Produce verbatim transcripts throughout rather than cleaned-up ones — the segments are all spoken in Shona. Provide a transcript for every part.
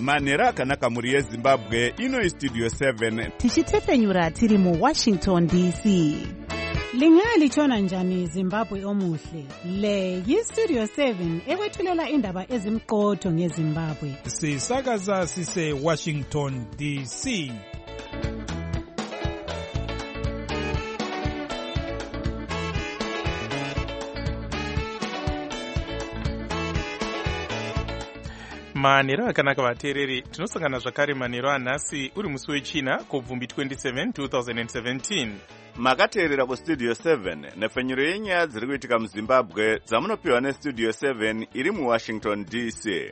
manhero akanaka mhuri yezimbabwe. Ino istudio seven tichitefenyura tiri muwashington D C. Lingalitshona njani Zimbabwe omuhle? Le yistudio seven ekwethulela indaba ezimqotho ngeZimbabwe. Sisakaza sise Washington D C. Manhero akanaka vateereri, tinosangana zvakare manhero anhasi uri musi wechina kubvumbi twenty-seven twenty seventeen. Makateerera kustudio seven nefenyuro yenyaya dziri kuitika muZimbabwe dzamunopiwa nestudio seven iri muWashington D C.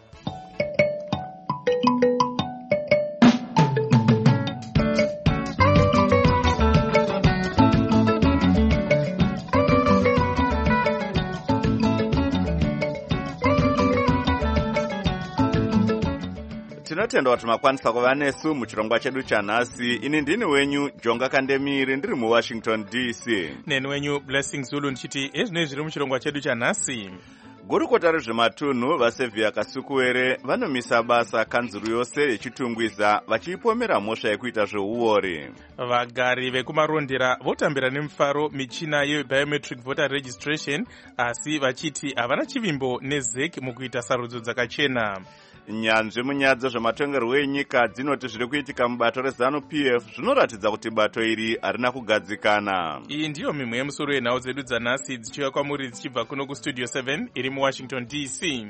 Tinotenda kuti makwanisa kuva nesu muchirongwa chedu chanhasi. Ini ndini wenyu Jonga Kandemiri ndiri muWashington D C. Neni wenyu Blessing Zulu ndichiti ezvinoi zviri muchirongwa chedu chanhasi. Gurukota rezvematunhu vaSevhia Kasukuwere vanomisa basa kanzuru yose yechitungwiza vachiipomera mhosva yekuita zveuori. Vagari vekumarondera votambira nemufaro michina yebiometric voter registration, asi vachiti havana chivimbo nezek mukuita sarudzo dzakachena. Nyanzvi munyaya dzezvematongerwo enyika dzinoti zviri kuitika mubato reZANU-P F zvinoratidza kuti bato iri harina kugadzikana. Iyi ndiyo mimwe yemusoro yenhau dzedu dzanhasi dzichiuya kwamuri dzichibva kuno kustudio seven iri muWashington D C.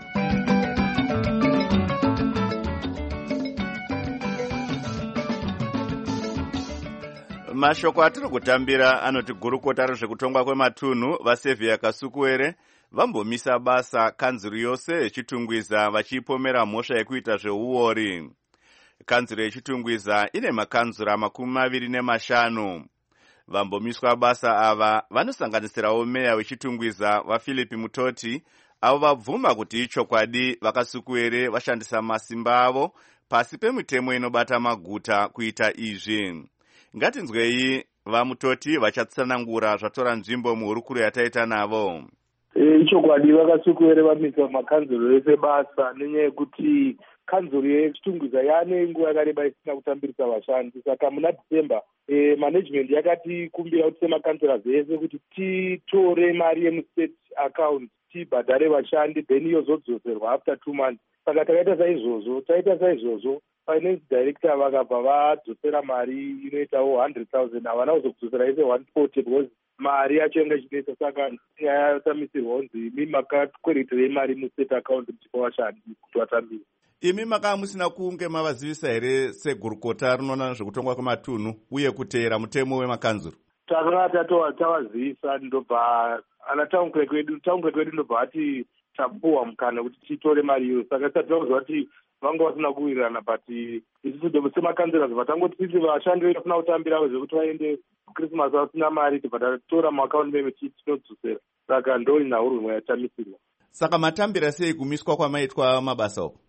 Mashoko atiri kutambira anoti gurukota rezvekutongwa kwematunhu vaSevhia Kasukuwere vambomisa basa kanzuru yose yechitungwiza vachiipomera mhosva yekuita zveuori. Kanzuru yechitungwiza ine makanzura makumi maviri nemashanu. Vambomiswa basa ava vanosanganisirawo meya wechitungwiza vaPhilip Mutoti, avo vabvuma kuti ichokwadi vaKasukuwere vashandisa masimba avo pasi pemitemo inobata maguta kuita izvi. Ngatinzwei vaMutoti vachatsanangura zvatora nzvimbo muhurukuro yataita navo. Ichokwadi vaKasukuwere vamisa makanzuro ese basa nenyaya yekuti kanzuro yechitungwiza yaane nguva yakareba isina kutambirisa vashandi. Saka muna December e, management yakati kumbira kuti semakanzura ese kuti titore mari yemustate account tibhadhare vashandi then yozodzoserwa after two months. Saka takaita saizvozvo taita saizvozvo finance director vakabva vadzosera mari inoitawo one hundred thousand havana kuzokudzosera ese one forty because mari yacho yanga ichinetsa. Saka nyaya yatamisirwa kunzi imi makakwereterei mari mustate account muchipa vashandi kuti vatambire. Imi makanga musina kunge mavazivisa here segurukota rinoona zvekutongwa kwematunhu uye kuteera mutemo wemakanzuro? Takanga tavazivisa ndobva ana town clerk wedu town clerk wedu ndobva ati tapuwa mukana kuti titore mari iyo. Saka tatakuziva kuti vanga vasina kuwirirana but isusu semakanzura vatangoti titi vashandi vedu vasina kutambira zvekuti vaende Christmas vasina mari tibva tatora muakaunti meme tinodzosera. Saka ndo inhaurumwe yatamisirwa. Saka matambira sei kumiswa kwamaitwa mabasa uko?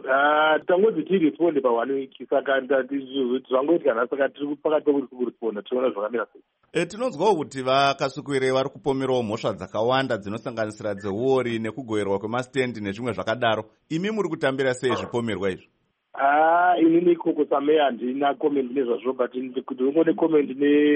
Ah, tangodzi tiresponde pa one week. Saka zvangoitika nhasi. Saka tiri pakati pekuri kuresponda tiona zvakamira sei. E, tinonzwawo kuti vaKasukuwere vari kupomerawo mhosva dzakawanda dzinosanganisira dzeuori nekugoverwa kwemastendi nezvimwe zvakadaro. Imi muri kutambira sei zvipomerwa izvo? Ah, inini ikoko sameya handina comment nezvazvo but kuti ungone comment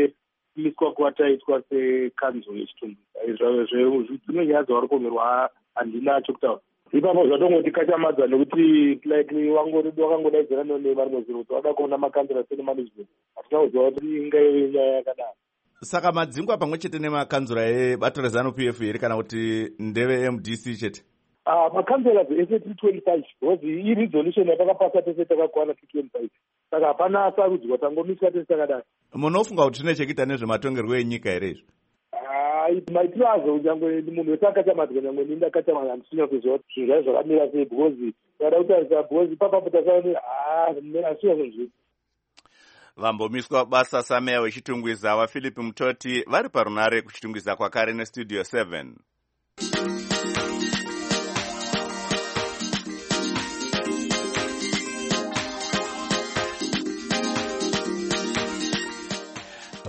nemiswa kwataitwa sekanzuro yechitungwiza. Dzimwe nyaya dzavari kupomerwa handina chokutaura. Ipapo zvatongoti kachamadza nekuti like wakangodaidzira nevarimwe zvinhu kuti wada kuona makanzura sene management. Hatina kuziva kuti ingaive nyaya yakadaro. Saka madzingwa pamwe chete nemakanzura ebato reZANU-P F here kana kuti ndeve M D C chete? Ah, makanzura ese tiri twenty-five because iresolution yatakapasa tese takakwana tiri twenty-five. Saka hapana sarudzwa tangomiswa tese takadaro. Munofunga kuti zvine chekuita nezvematongerwo enyika here izvo? Maitiro azvo nyangwe munhu wese akachamadza nyangwe nini akachamadza handisina kuziva kuti zvinhu zvai zvakamira sei because kada kutarisa because ipapapo tasaoni hasina zvinhu. Vambomiswa basa sameya wechitungwiza vaPhilip Mutoti vari parunare kuchitungwiza kwakare nestudio seven.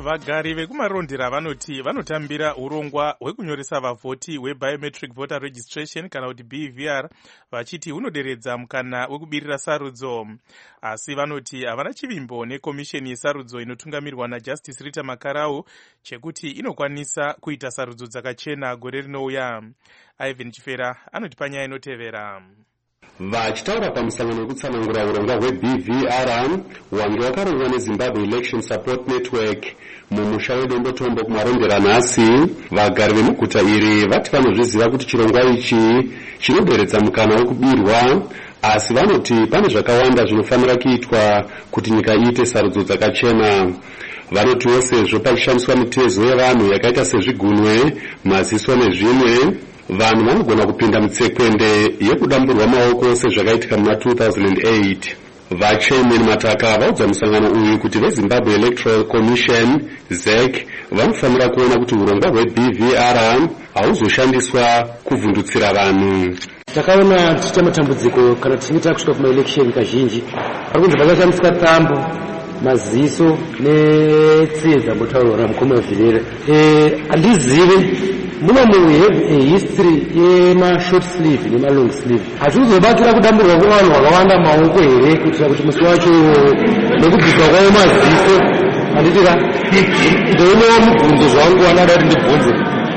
Vagari vekumarondera vanoti vanotambira urongwa hwekunyoresa vavhoti hwebiometric voter registration kana kuti B V R vachiti hunoderedza mukana wekubirira sarudzo. Asi vanoti havana chivimbo nekomisheni yesarudzo inotungamirwa naJustice Rita Makarau chekuti inokwanisa kuita sarudzo dzakachena gore rinouya. Ivan Chifera anoti panyaya inotevera. Vachitaura pamusangano wekutsanangura urongwa hwe-B V R wange wakarongwa neZimbabwe Election Support Network mumusha weDombotombo kumarondera nhasi, vagari vemuguta iri vati vanozviziva kuti chirongwa ichi chinoderedza mukana wekubirwa, asi vanoti pane zvakawanda zvinofanira kuitwa kuti nyika iite sarudzo dzakachena. Vanotiwo sezvo pachishandiswa mitezo yevanhu yakaita sezvigunwe, maziso nezvimwe, vanhu vanogona kupinda mutsekwende yekudamburwa maoko sezvakaitika muna two thousand eight. Vachairman Mataka vaudza musangano uyu kuti veZimbabwe Electoral Commission Z E C vanofanira kuona kuti urongwa hwe-B V R hauzoshandiswa kuvhundutsira vanhu. Takaona tichita matambudziko kana tichinge kusvika kuma-election kazhinji arikunzi vakashandiswa tambo, maziso netsee dzambotaurwa mukoma wevhirere. Handizive muna muhistory yema-short sleeve nema-long sleeve hatizobatira kudamburwa kwevanhu vakawanda maoko here kuitira kuti musi wacho nekubviswa kwavo maziso handitika ndounowa mubvunzo zvangu vanada kuti ndibvunze.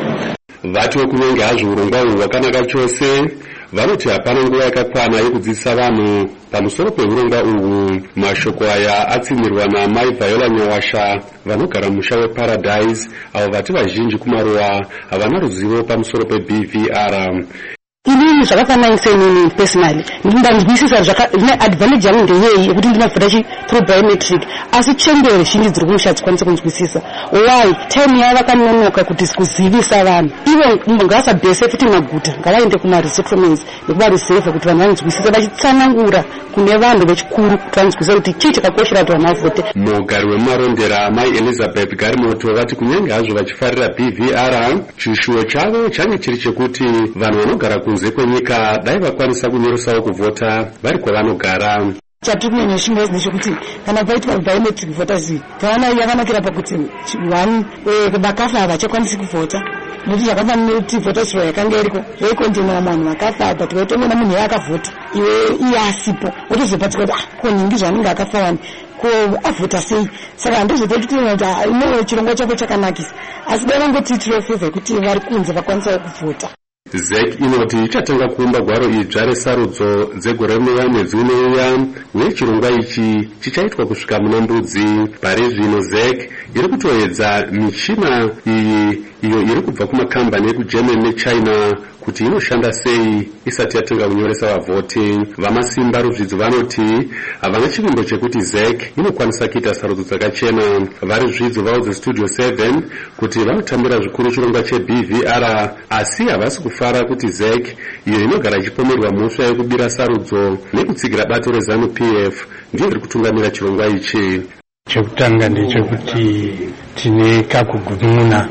Vatiwo kunyange hazvo urongwa uhwu hwakanaka chose, vanoti hapana nguva yakakwana yekudzidzisa vanhu pamusoro peurongwa uhwu. Mashoko aya atsimirwa naMai Viola Nyawasha vanogara musha weParadise, avo vati vazhinji kumaruwa havana ruzivo pamusoro pe-B V R. Inini zvakafananisa inini personally ndindanzwisisa zvine advantage yangu ndeyei yekuti ndinavhota through biometric, asi chembere zhinji dziri kumusha dzikwanisa kunzwisisa why time yava kanonoka kuti kuzivisa vanhu. Ivo ngavasabhese futi maguta, ngavaende kuma-resettlements nekuva-reserve kuti vanhu vanzwisisa vachitsanangura kune vanhu vechikuru kuti vanzwisisa kuti chii chakakoshera kuti vanhu vavhote. Mugari wemarondera Mai Elizabeth Garimoto vati kunyange hazvo vachifarira B V R, chishuwo chavo change chiri chekuti vanhu vanogara kunze kwenyika dai vakwanisa kunyorosawo kuvhota vari kwavanogara. Chatiri kunyanya chimwe ndechekuti kana paitwa biometric voters taona yakanakira pakuti one vakafa havachakwanisi kuvhota, nokuti zvakafanana nekuti vhota chiro yakanga iriko yaikondenera vanhu vakafa, but waitoona munhu yakavhota iwe iye asipo wotozopatika kuti ah ko nyingi zvanenge akafa vanhu ko avhota sei. Saka handizvote kuti ino chirongwa chako chakanakisa, asi dai vangotiitirawo favor yekuti vari kunze vakwanisawo kuvhota. Z E C inoti ichatanga kuumba gwaro idzva resarudzo dzegore rinouya mwedzi unouya, uye chirongwa ichi chichaitwa kusvika muna Mbudzi. Pari zvino Z E C iri kutoedza michina iyi iyo iri kubva kumakambani ekuGermany neChina kuti inoshanda sei isati yatenga kunyoresa vavhoti. Vamasimba ruzvidzo vanoti havana chivimbo chekuti Z E C inokwanisa kuita sarudzo dzakachena. Vari zvidzo vaudza Studio seven kuti vanotambira zvikuru chirongwa che-B V R, asi havasi kufara kuti Z E C iyo inogara ichipomerwa mhosva yekubira sarudzo nekutsigira bato reZANU P F ndiyo iri kutungamira chirongwa ichi. Chekutanga ndechekuti tine kakugunun'una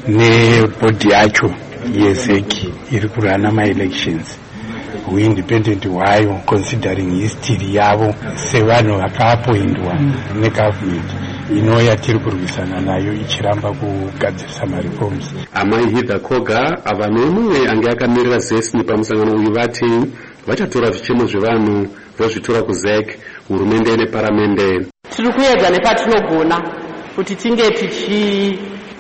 nebhodhi yacho yeZ E C iri kurana ma-elections hweindependent hwayo considering history yavo sevanhu vakaapoindwa negovernment inouya tiri kurwisana nayo ichiramba kugadzirisa mareforms. Amai Hitha Koga ava nomumwe ange akamirira Z E C pamusangano uyu vati vachatora zvichemo zvevanhu vozvitora kuZ E C, hurumende neparamende. Tiri kuedza nepatinogona kuti tinge tichi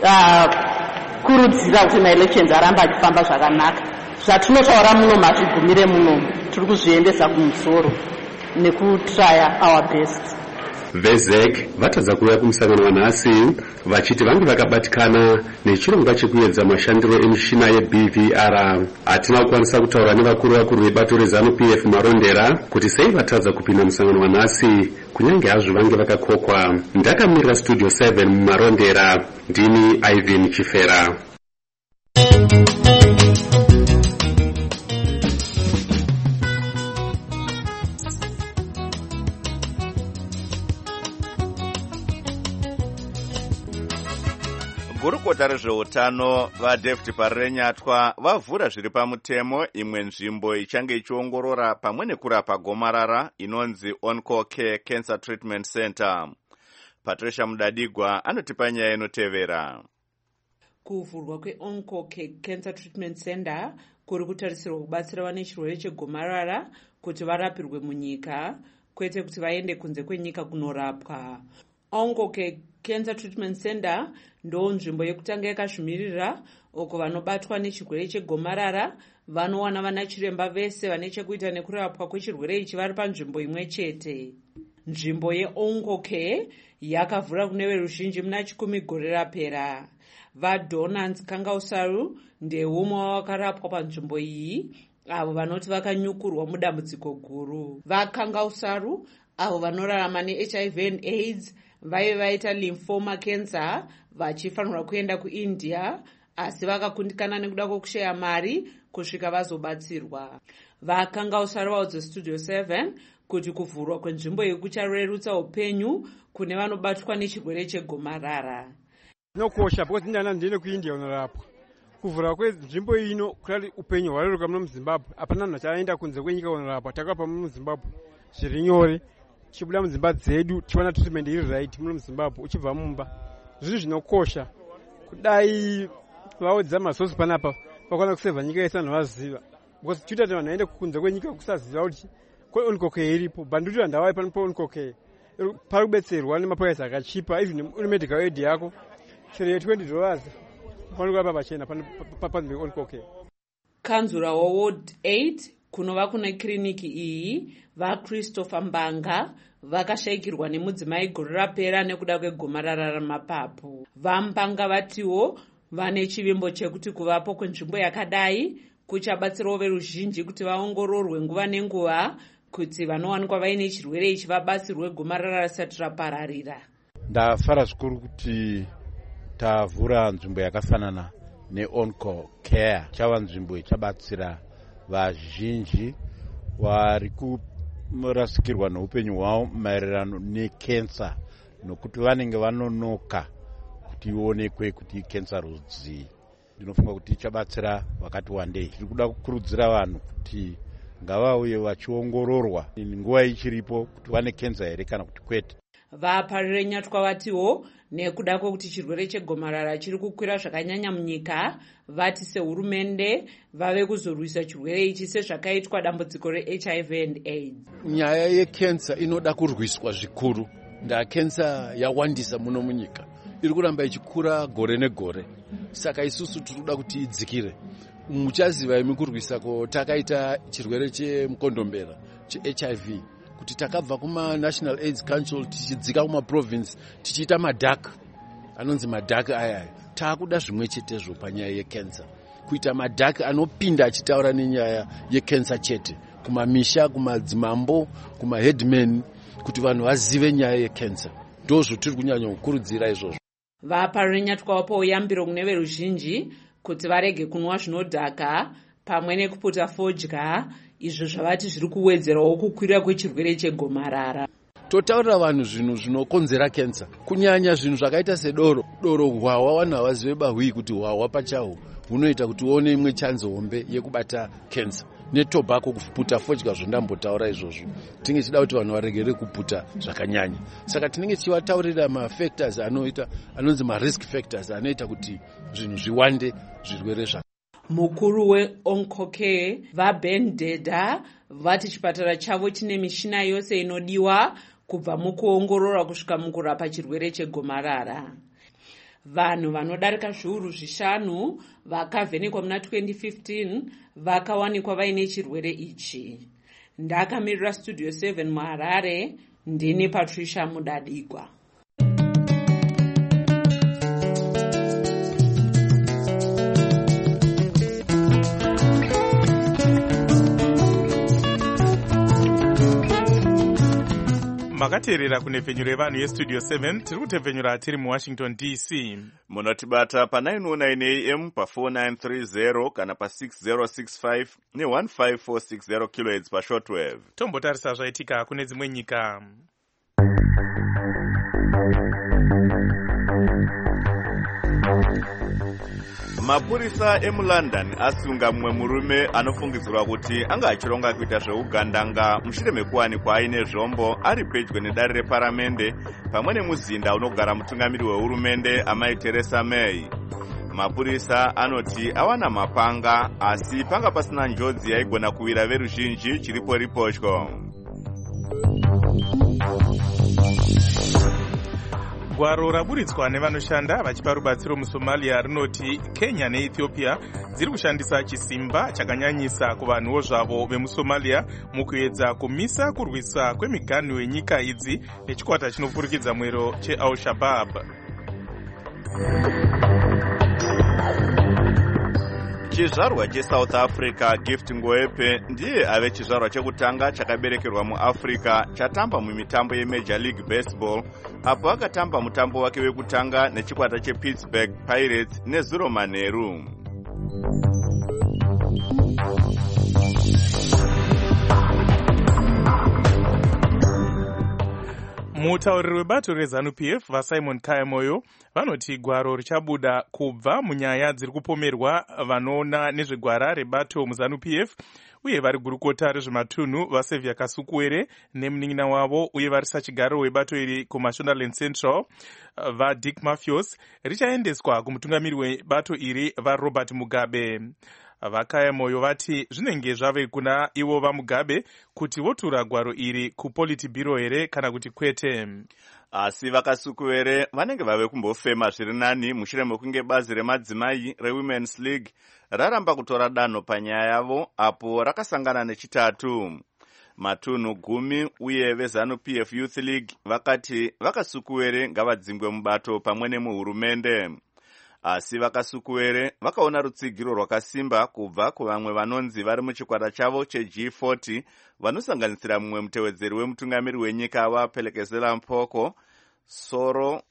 kurudzira kuti ma-elections aramba achifamba zvakanaka. Zvatinotaura muno mazvigumire muno tiri kuzviendesa kumusoro nekutraya our best. VeZ E C vatadza kuuya kumusangano wanhasi vachiti vange vakabatikana nechirongwa chekuedza mashandiro emishina ye-B V R. Hatina kukwanisa kutaura nevakuru vakuru vebato reZANU P F marondera kuti sei vatadza kupinda musangano wanhasi kunyange hazvo vange vakakokwa. Ndakamirira Studio seven mumarondera, ndini Ivan Chifera. Gurukota rezveutano vaDavid Parirenyatwa vavhura zviri pamutemo imwe nzvimbo ichange ichiongorora pamwe nekurapa gomarara inonzi Oncocare Cancer Treatment Center. Patricia Mudadigwa anotipa nyaya inotevera. Kuvhurwa kweOnco Cancer Treatment Center kuri kutarisirwa kubatsira vane chirwere chegomarara kuti varapirwe munyika kwete kuti vaende kunze kwenyika kunorapwa. Onco Cancer Treatment Center ndo nzvimbo yekutanga yakazvimirira uko vanobatwa nechirwere chegomarara vanowana vana chiremba vese vane chekuita nekurapwa kwechirwere ichi vari panzvimbo imwe chete. Nzvimbo yeOnco yakavhura kune veruzhinji muna chikumi gore rapera. VaDonans Kangausaru ndeumwe wakarapwa panzvimbo iyi avo vanoti vakanyukurwa mudambudziko guru. VaKangausaru avo vanorarama neH I V and AIDS vaive vaita lymphoma cancer vachifanirwa kuenda kuIndia asi vakakundikana nekuda kwokushaya mari kusvika vazobatsirwa. VaKangausaru vaudza Studio seven kuti kuvhurwa kwenzvimbo iyi kucharerutsa upenyu kune vanobatwa nechirwere chegomarara. Nokosha because ndana ndine kuIndia unorapwa. Kuvhura kwenzvimbo ino kuti upenyu hwareruka muno muZimbabwe. Apana munhu achaenda kunze kwenyika unorapwa. Takapa muno muZimbabwe zviri nyore. Chibuda mudzimba dzedu tiwana treatment iri right muno muZimbabwe uchibva mumba. Zvinhu zvinokosha. Kudai vaudza masosi panapa vakwana kuseva nyika yese vanhu vaziva. Because twitter vanhu vaende kunze kwenyika kusaziva kuti Onco iripo. Banduti vandawai pano paOnco pari kubetserwa nemaprice akachipa even uri medical aid yako. Chiri twenty dollars. Panokuva pachena panzvimbo yeOnco. Kanzura waWard eight kunova kuna kliniki iyi vaChristopher Mbanga vakashayikirwa nemudzimai gore rapera nekuda kwegomarara ramapapu. VaMbanga vatiwo vane chivimbo chekuti kuvapo kwenzvimbo yakadai kuchabatsirawo veruzhinji kuti vaongororwe nguva nenguva kuti vanowanikwa vaine chirwere ichi vabatsirwe gomarara risati rapararira. Ndafara zvikuru kuti tavhura nzvimbo yakafanana neOnco Care. Chava nzvimbo ichabatsira vazhinji vari kurasikirwa neupenyu hwavo maererano nekensa nokuti vanenge vanonoka kuti ionekwe kuti ikensa rudzii. Ndinofunga kuti ichabatsira vakati wandei. Tiri kuda kukurudzira vanhu kuti ngavauye vachiongororwa nguva ichiripo kuti vane kensa here kana kuti kwete. Vaparire nyatwa vatiwo nekuda kwekuti chirwere chegomarara chiri kukwira zvakanyanya munyika vati sehurumende vave kuzorwisa chirwere ichi sezvakaitwa dambudziko reH I V and AIDS. Nyaya yekensa inoda kurwiswa zvikuru. Nda kensa yawandisa muno munyika. Iri kuramba ichikura gore negore. Saka isusu tinoda kuti idzikire. Muchaziva imi kurwisa ko takaita chirwere chemukondombera cheH I V. Kuti takabva kuma National AIDS Council tichidzika kuma province tichiita madhaka anonzi madhaka aya taakuda zvimwe chetezvo panyaya yekensa kuita madhaka anopinda achitaura nenyaya yekensa chete kumamisha kumadzimambo kuma headmen kuti vanhu vazive nyaya yekensa ndozvo tiri kunyanya kukurudzira izvozvo. Vaparire nyatwa wapo uyambiro kune veruzhinji kuti varege kunwa zvinodhaka pamwe nekuputa fodya izvo zvavati zviri kuwedzerawo kukwira kwechirwere chegomarara. Totaurira vanhu zvinhu zvinokonzera kensa kunyanya zvinhu zvakaita sedoro doro hwawa vanhu havazive bahwi kuti hwawa pachaho hunoita kuti uone imwe chanzo hombe yekubata kensa netobhako kuputa fodya zvondambotaura izvozvo tinenge tichida kuti vanhu varegere kuputa zvakanyanya. Saka tinenge tichivataurira mafactors anoita anonzi marisk factors anoita kuti zvinhu zviwande zvirwere zvaka. Mukuru weOnco Care vaBen Deda vati chipatara chavo chine mishina yose inodiwa kubva mukuongorora kusvika mukurapa chirwere chegomarara. Vanhu vanodarika zviuru zvishanu vakavhenekwa muna twenty fifteen vakawanikwa vaine chirwere ichi. Ndakamirira Studio seven muHarare ndini Patricia Mudadigwa. makateerera kunepfenyuro yevanhu yestudio seven tiri kutepfenyura tiri muwashington D C. Munotibata pa nine oh nine A M pa four nine three zero kana pa six zero six five ne one five four six zero kilohertz pa shortwave. Tombotarisa zvaitika kune dzimwe nyika. mapurisa emulondon asunga mumwe murume anofungidzirwa kuti anga achironga kuita zveugandanga mushure mekuwanikwa aine zvombo ari pedyo nedare reparamende pamwe nemuzinda unogara mutungamiri wehurumende amai Theresa May. Mapurisa anoti awana mapanga asi panga pasina njodzi yaigona kuwira veruzhinji chiripo ripotyo. Gwaro raburitswa nevanoshanda vachipa rubatsiro muSomalia rinoti Kenya neEthiopia dziri kushandisa chisimba chakanyanyisa kuvanhuwo zvavo vemuSomalia mukuedza kumisa kurwisa kwemiganhu yenyika idzi nechikwata chinopfurikidza mwero cheAl-Shabaab. Chizvarwa cheSouth Africa Gift Ngoepe ndiye ave chizvarwa chekutanga chakaberekerwa muAfrica chatamba mumitambo yeMajor League Baseball apo akatamba mutambo wake wekutanga nechikwata chePittsburgh Pirates nezuro manheru. Mutauriri webato reZANU-P F vaSimon Kayamoyo vanoti gwaro richabuda kubva munyaya dziri kupomerwa vanoona nezvegwara rebato muZANU-P F uye vari gurukota rezvematunhu vaSevia Kasukuwere nemunin'ina wavo uye vari sachigariro webato iri kuMashonaland Central vaDick Mafios richaendeswa kumutungamiri webato iri vaRobert Mugabe. Vakayamoyo vati zvinenge zvave kuna ivo vaMugabe kuti votura gwaro iri kuPolitburo here kana kuti kwete. Asi vaKasukuwere vanenge vave kumbofema zviri nani mushure mekunge bazi remadzimai reWomen's League raramba kutora danho panyaya yavo apo rakasangana nechitatu. Matunhu gumi uye veZANU-P F Youth League vakati vaKasukuwere ngavadzingwe mubato pamwe nemuhurumende. Asi vaKasukuwere vakaona rutsigiro rwakasimba kubva kuvamwe vanonzi vari muchikwata chavo cheG forty vanosanganisira mumwe mutevedzeri wemutungamiri wenyika waPhelekezela Mpoko Soro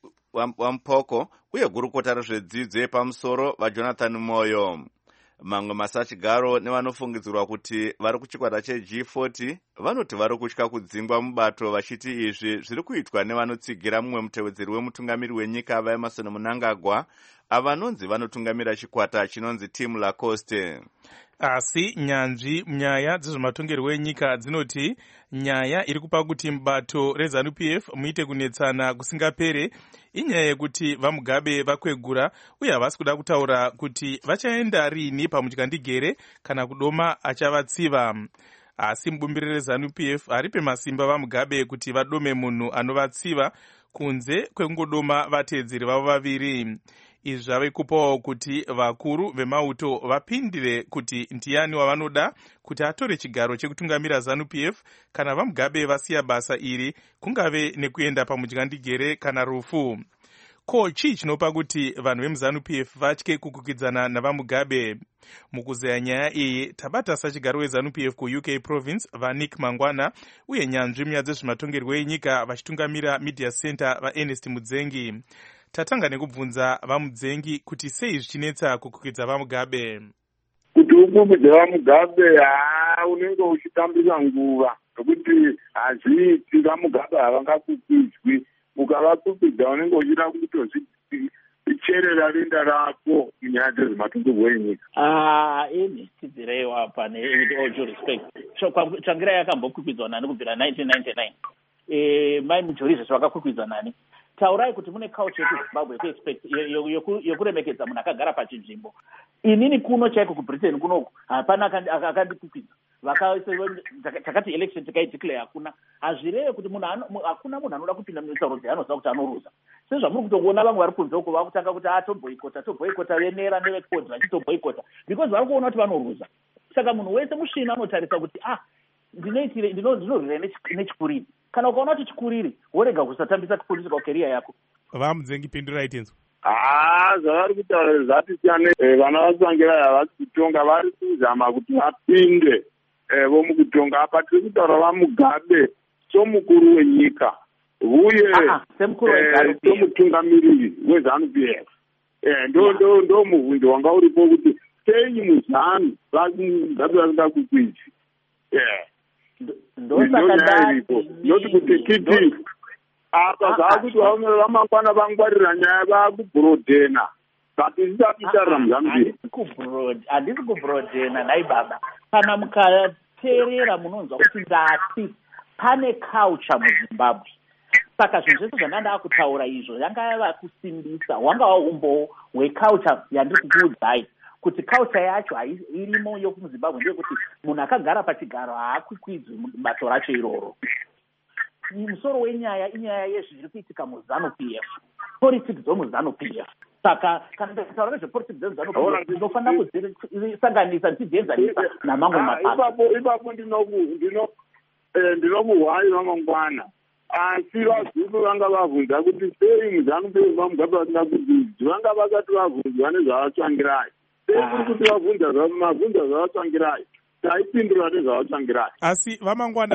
Wampoko uye gurukota rezvedzidzo yepamusoro vaJonathan Moyo. Mamwe masachigaro nevanofungidzirwa kuti vari kuchikwata cheG forty vanoti vari kutya kudzingwa mubato vachiti izvi zviri kuitwa nevanotsigira mumwe mutevedzeri wemutungamiri wenyika vaEmerson Mnangagwa avanonzi vanotungamira chikwata chinonzi Team Lacoste. Asi nyanzvi munyaya dzezvematongerwo enyika dzinoti nyaya iri kupa kuti mubato reZANU-P F muite kunetsana kusingapere inyaya yekuti vaMugabe vakwegura uye havasi kuda kutaura kuti vachaenda rini pamutyandigere kana kudoma achavatsiva. Asi mubumbiro reZANU-P F haripe masimba vaMugabe kuti vadome munhu anovatsiva kunze kwekungodoma vateedzeri vavo vaviri. Izvi zvave kupawo kuti vakuru vemauto vapindire kuti ndiani wavanoda kuti atore chigaro chekutungamira ZANU-P F kana vaMugabe vasiya basa iri kungave nekuenda pamutyandigere kana rufu. Ko chii chinopa kuti vanhu vemuZANU-P F vatye kukwikwidzana navaMugabe? Mukuzeya nyaya iyi tabata sachigaro weZANU-P F kuU K province vaNick Mangwana uye nyanzvi munyaya dzezvematongerwo enyika vachitungamira Media Center vaErnest Mudzengi. Tatanga nekubvunza vaMudzengi kuti sei zvichinetsa kukwikidza vaMugabe. Kuti ukukwidza vaMugabe haa unenge uchitambisa nguva nokuti hazviiti vaMugabe havangakukwidzwi. Ukavakwikidza unenge uchida kutozvicherera rinda rako munyaya dzezvematongerwo enyika. Ah, Ernest Dzirewa apa with all due respect. So Tsvangirai yakambokwikidzwa nani kubvira nineteen ninety-nine. Eh, mai Mujorize zvakakwikwidzwa nani. Taurai kuti mune culture yekuZimbabwe yokuremekedza munhu akagara pachinzvimbo. Inini kuno chaiko kuBritain kunoku hapana akandikwikidza. Takati election tikaideclare hakuna. Hazvirevi kuti munhu hakuna munhu anoda kupinda mutauro dzaanoziva kuti anoruza. Sezvamuri kutongoona vamwe vari kunze uko vakutanga kuti atoboikota toboikota venera nevekodi vachitoboikota because vari kuona kuti vanoruza. Saka munhu wese musvina anotarisa kuti ah ndinoitire ndinorwira nechikuriri. Kana ukaona kuti chikuriri worega kusatambisa political career yako. VaMudzengi pindurai tinzwa. Ah, zvavari kutaura zvatisiyane. Vana vaTsvangirai havasi kutonga vari kuzama kuti vapinde vomukutonga apa tiri kutaura vaMugabe somukuru wenyika uye somutungamiriri weZANU-P F. Ndo mubvunzo wanga uripo kuti sei muZANU vaMugabe vasingakukwidzi. Noti kuti kiti apa zvakuti vamwe vamangwana vangwarira nyaya vakubhurodhena but isati taura muzambia handisi kubrodena nai baba kana mukateerera munonzwa kuti ndati pane culture muzimbabwe saka zvinhu zvese zvandandava kutaura izvo yanga yava kusimbisa wangava umbo hweculture yandiri kukuudzai kuti culture yacho irimo yokumuzimbabwe ndeyekuti munhu akagara pachigaro haakwikwidzwi bato racho iroro. Musoro wenyaya inyaya yezviri kuitika muzanu P F, politics dzomuzanu P F. Saka kana ndataura nezvepolitics dzemuzanu P F ndinofanira kudzisanganisa ndichidzenzanisa namamwe mabasa. Ipapo ipapo ndinomuhwai vamangwana asi vazulu vanga vabvunza kuti sei muzanu P F vamugabe vasina kudzidzwa vanga vakati vabvunzwa nezvavatsvangirai sei kuri kuti vabvunza mabvunza zvavatsvangirai taipindura nezvavatsvangirai. Asi vamangwana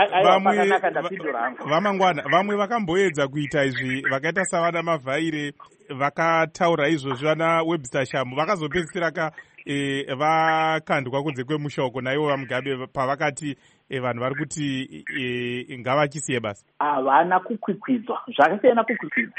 vamangwana vamwe vakamboedza kuita izvi vakaita savana mavhaire vakataura izvozvi vana Webster Shamu vakazopedzisira ka e, vakandwa kunze kwemushoko naivo vamugabe pavakati e, vanhu vari kuti e, ngavachisiye basa. Havana kukwikwidzwa zvakasiyana kukwikwidzwa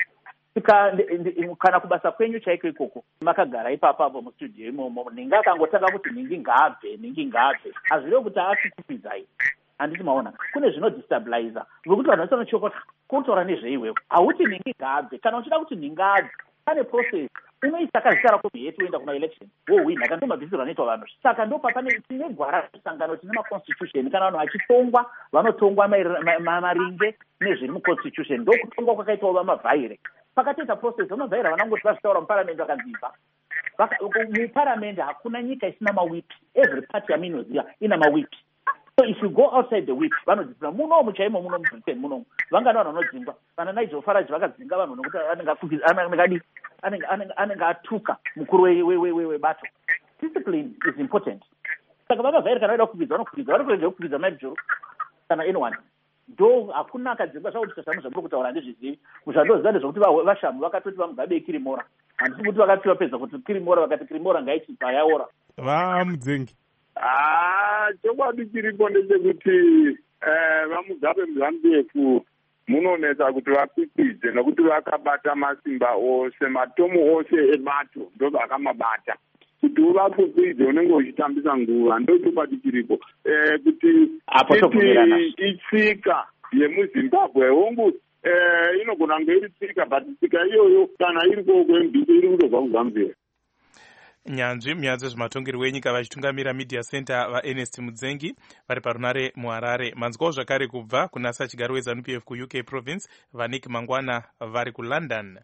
kana kubasa kwenyu chaiko ikoko makagara ipapo apo mustudio imomo ningi akangotanga kuti ningi ngaabve ningi ngaabve hazvirevo kuti akukwikwidza handiti maona kune zvinodestabiliza vekuti vanhu vasanochokota kutora nezveiwewo hauti ningi ngaabve kana uchida kuti ningi abve pane process unoisa kazita rako bheti uenda kuma election wowina kana ndomabvisirwa anoitwa vanhu saka ndopapane tine gwara sangano tine maconstitution kana vanhu vachitongwa vanotongwa maringe nezviri muconstitution ndokutongwa kwakaitwa vamavhaire pakatoita process vamavhaire vanangoti vazvitaura muparamende vakanzibva muparamende hakuna nyika isina mawipi every party yaminoziva ina mawipi. So if you go outside the whip vanodzingwa munomu chaimo muno mubritain munomu vangana vanhu vanodzingwa vana Nigel Farage vakadzinga vanhu nokuti anenge anenge atuka mukuru webato. Discipline is important. Saka vamavhaire kana vaida kukwidza vanokwidza vanokuedza kukwidza maibjoro kana anyone ndo hakuna akadzingwa zvakuti sasanu zvamuri kutaura ndizvizivi muzvandoziva ndezvokuti vashamu vakatoti vamugabe Kirimora handisi kuti vakati vapedza kuti Kirimora vakati Kirimora ngaichipa yaora vamudzengi. Ah, chokwadi chiripo ndechekuti vamugabe muzambiyefu munonetsa kuti vakwikwidze nokuti vakabata masimba ose matomo ose ebato ndo vakamabata kuti uvakwidze unenge uchitambisa nguva ndo chokwadi chiripo kuti itsika yemuzimbabwe hongu inogona kunge iri tsika but tsika iyoyo kana iri kwembiso iri kutobva kuzambia. Nyanzvi muyanzi wezvematongerwo enyika vachitungamira media center vaErnest Mudzengi vari parunare muHarare. Manzwawo zvakare kubva kuna sachigaro weZanu P F kuU K province vaNick Mangwana vari kuLondon.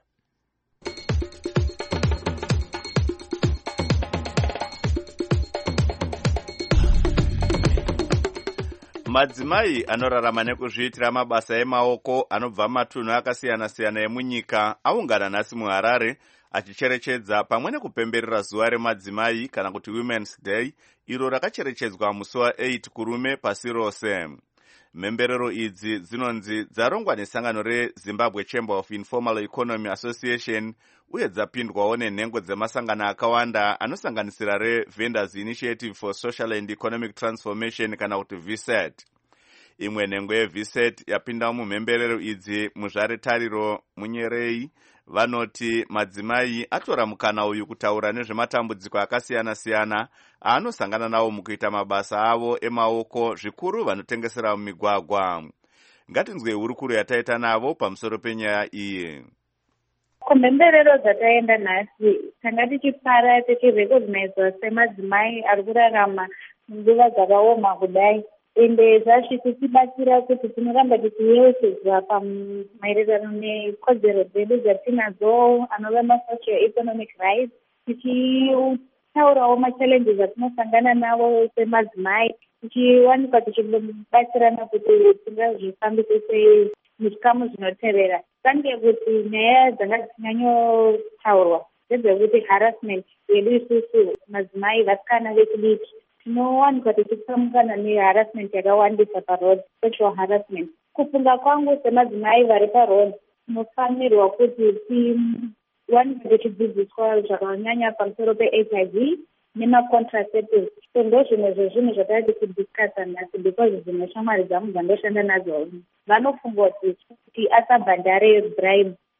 Madzimai anorarama nekuzviitira mabasa emaoko anobva matunhu akasiyana-siyana emunyika aungana nhasi muHarare achicherechedza pamwe nekupemberera zuva remadzimai kana kuti Women's Day iro rakacherechedzwa musi wa8 kurume pasi rose. Mhemberero idzi dzinonzi dzarongwa nesangano reZimbabwe Chamber of Informal Economy Association uye dzapindwawo nenhengo dzemasangano akawanda anosanganisira reVendors Initiative for Social and Economic Transformation kana kuti V S E T. Imwe nhengo yeV S E T yapinda mumhemberero idzi muzvare tariro munyerei vanoti madzimai atora mukana uyu kutaura nezvematambudziko akasiyana-siyana aanosangana nawo mukuita mabasa avo emaoko zvikuru vanotengesera mumigwagwa. Ngatinzwe hurukuru yataita navo pamusoro penyaya iyi. Kumhemberero dzataenda nhasi tanga tichifara tichirecognizwa semadzimai ari kurarama munguva dzakaoma kudai ende zvazvichitibatsira kuti tinoramba tichiyeuchedzwa pamaererano nekodzero dzedu dzatinadzo anova masocio economic rights tichitaurawo machallenges atinosangana navo semadzimai tichiwanikwa tichibatsirana kuti tingazvifambise sei muzvikamu zvinotevera. Kange kuti nyaya dzanga dzisinganyotaurwa ndedzekuti harassment yedu isusu madzimai vasikana vechidiki tinowanikwa tichitsamukana neharassment yakawandisa paroad, sexual harassment. Kufunga kwangu semadzimai vari paroad tinofanirwa kuti tiwanikwe tichidzidziswa zvakanyanya pamusoro pe-H I V nemacontraceptives. So ndo zvimwe zvezvinhu zvatati kudiscassa nhasi because dzimwe shamwari dzangu dzandoshanda nadzo vanofunga kuti asabhandare bribe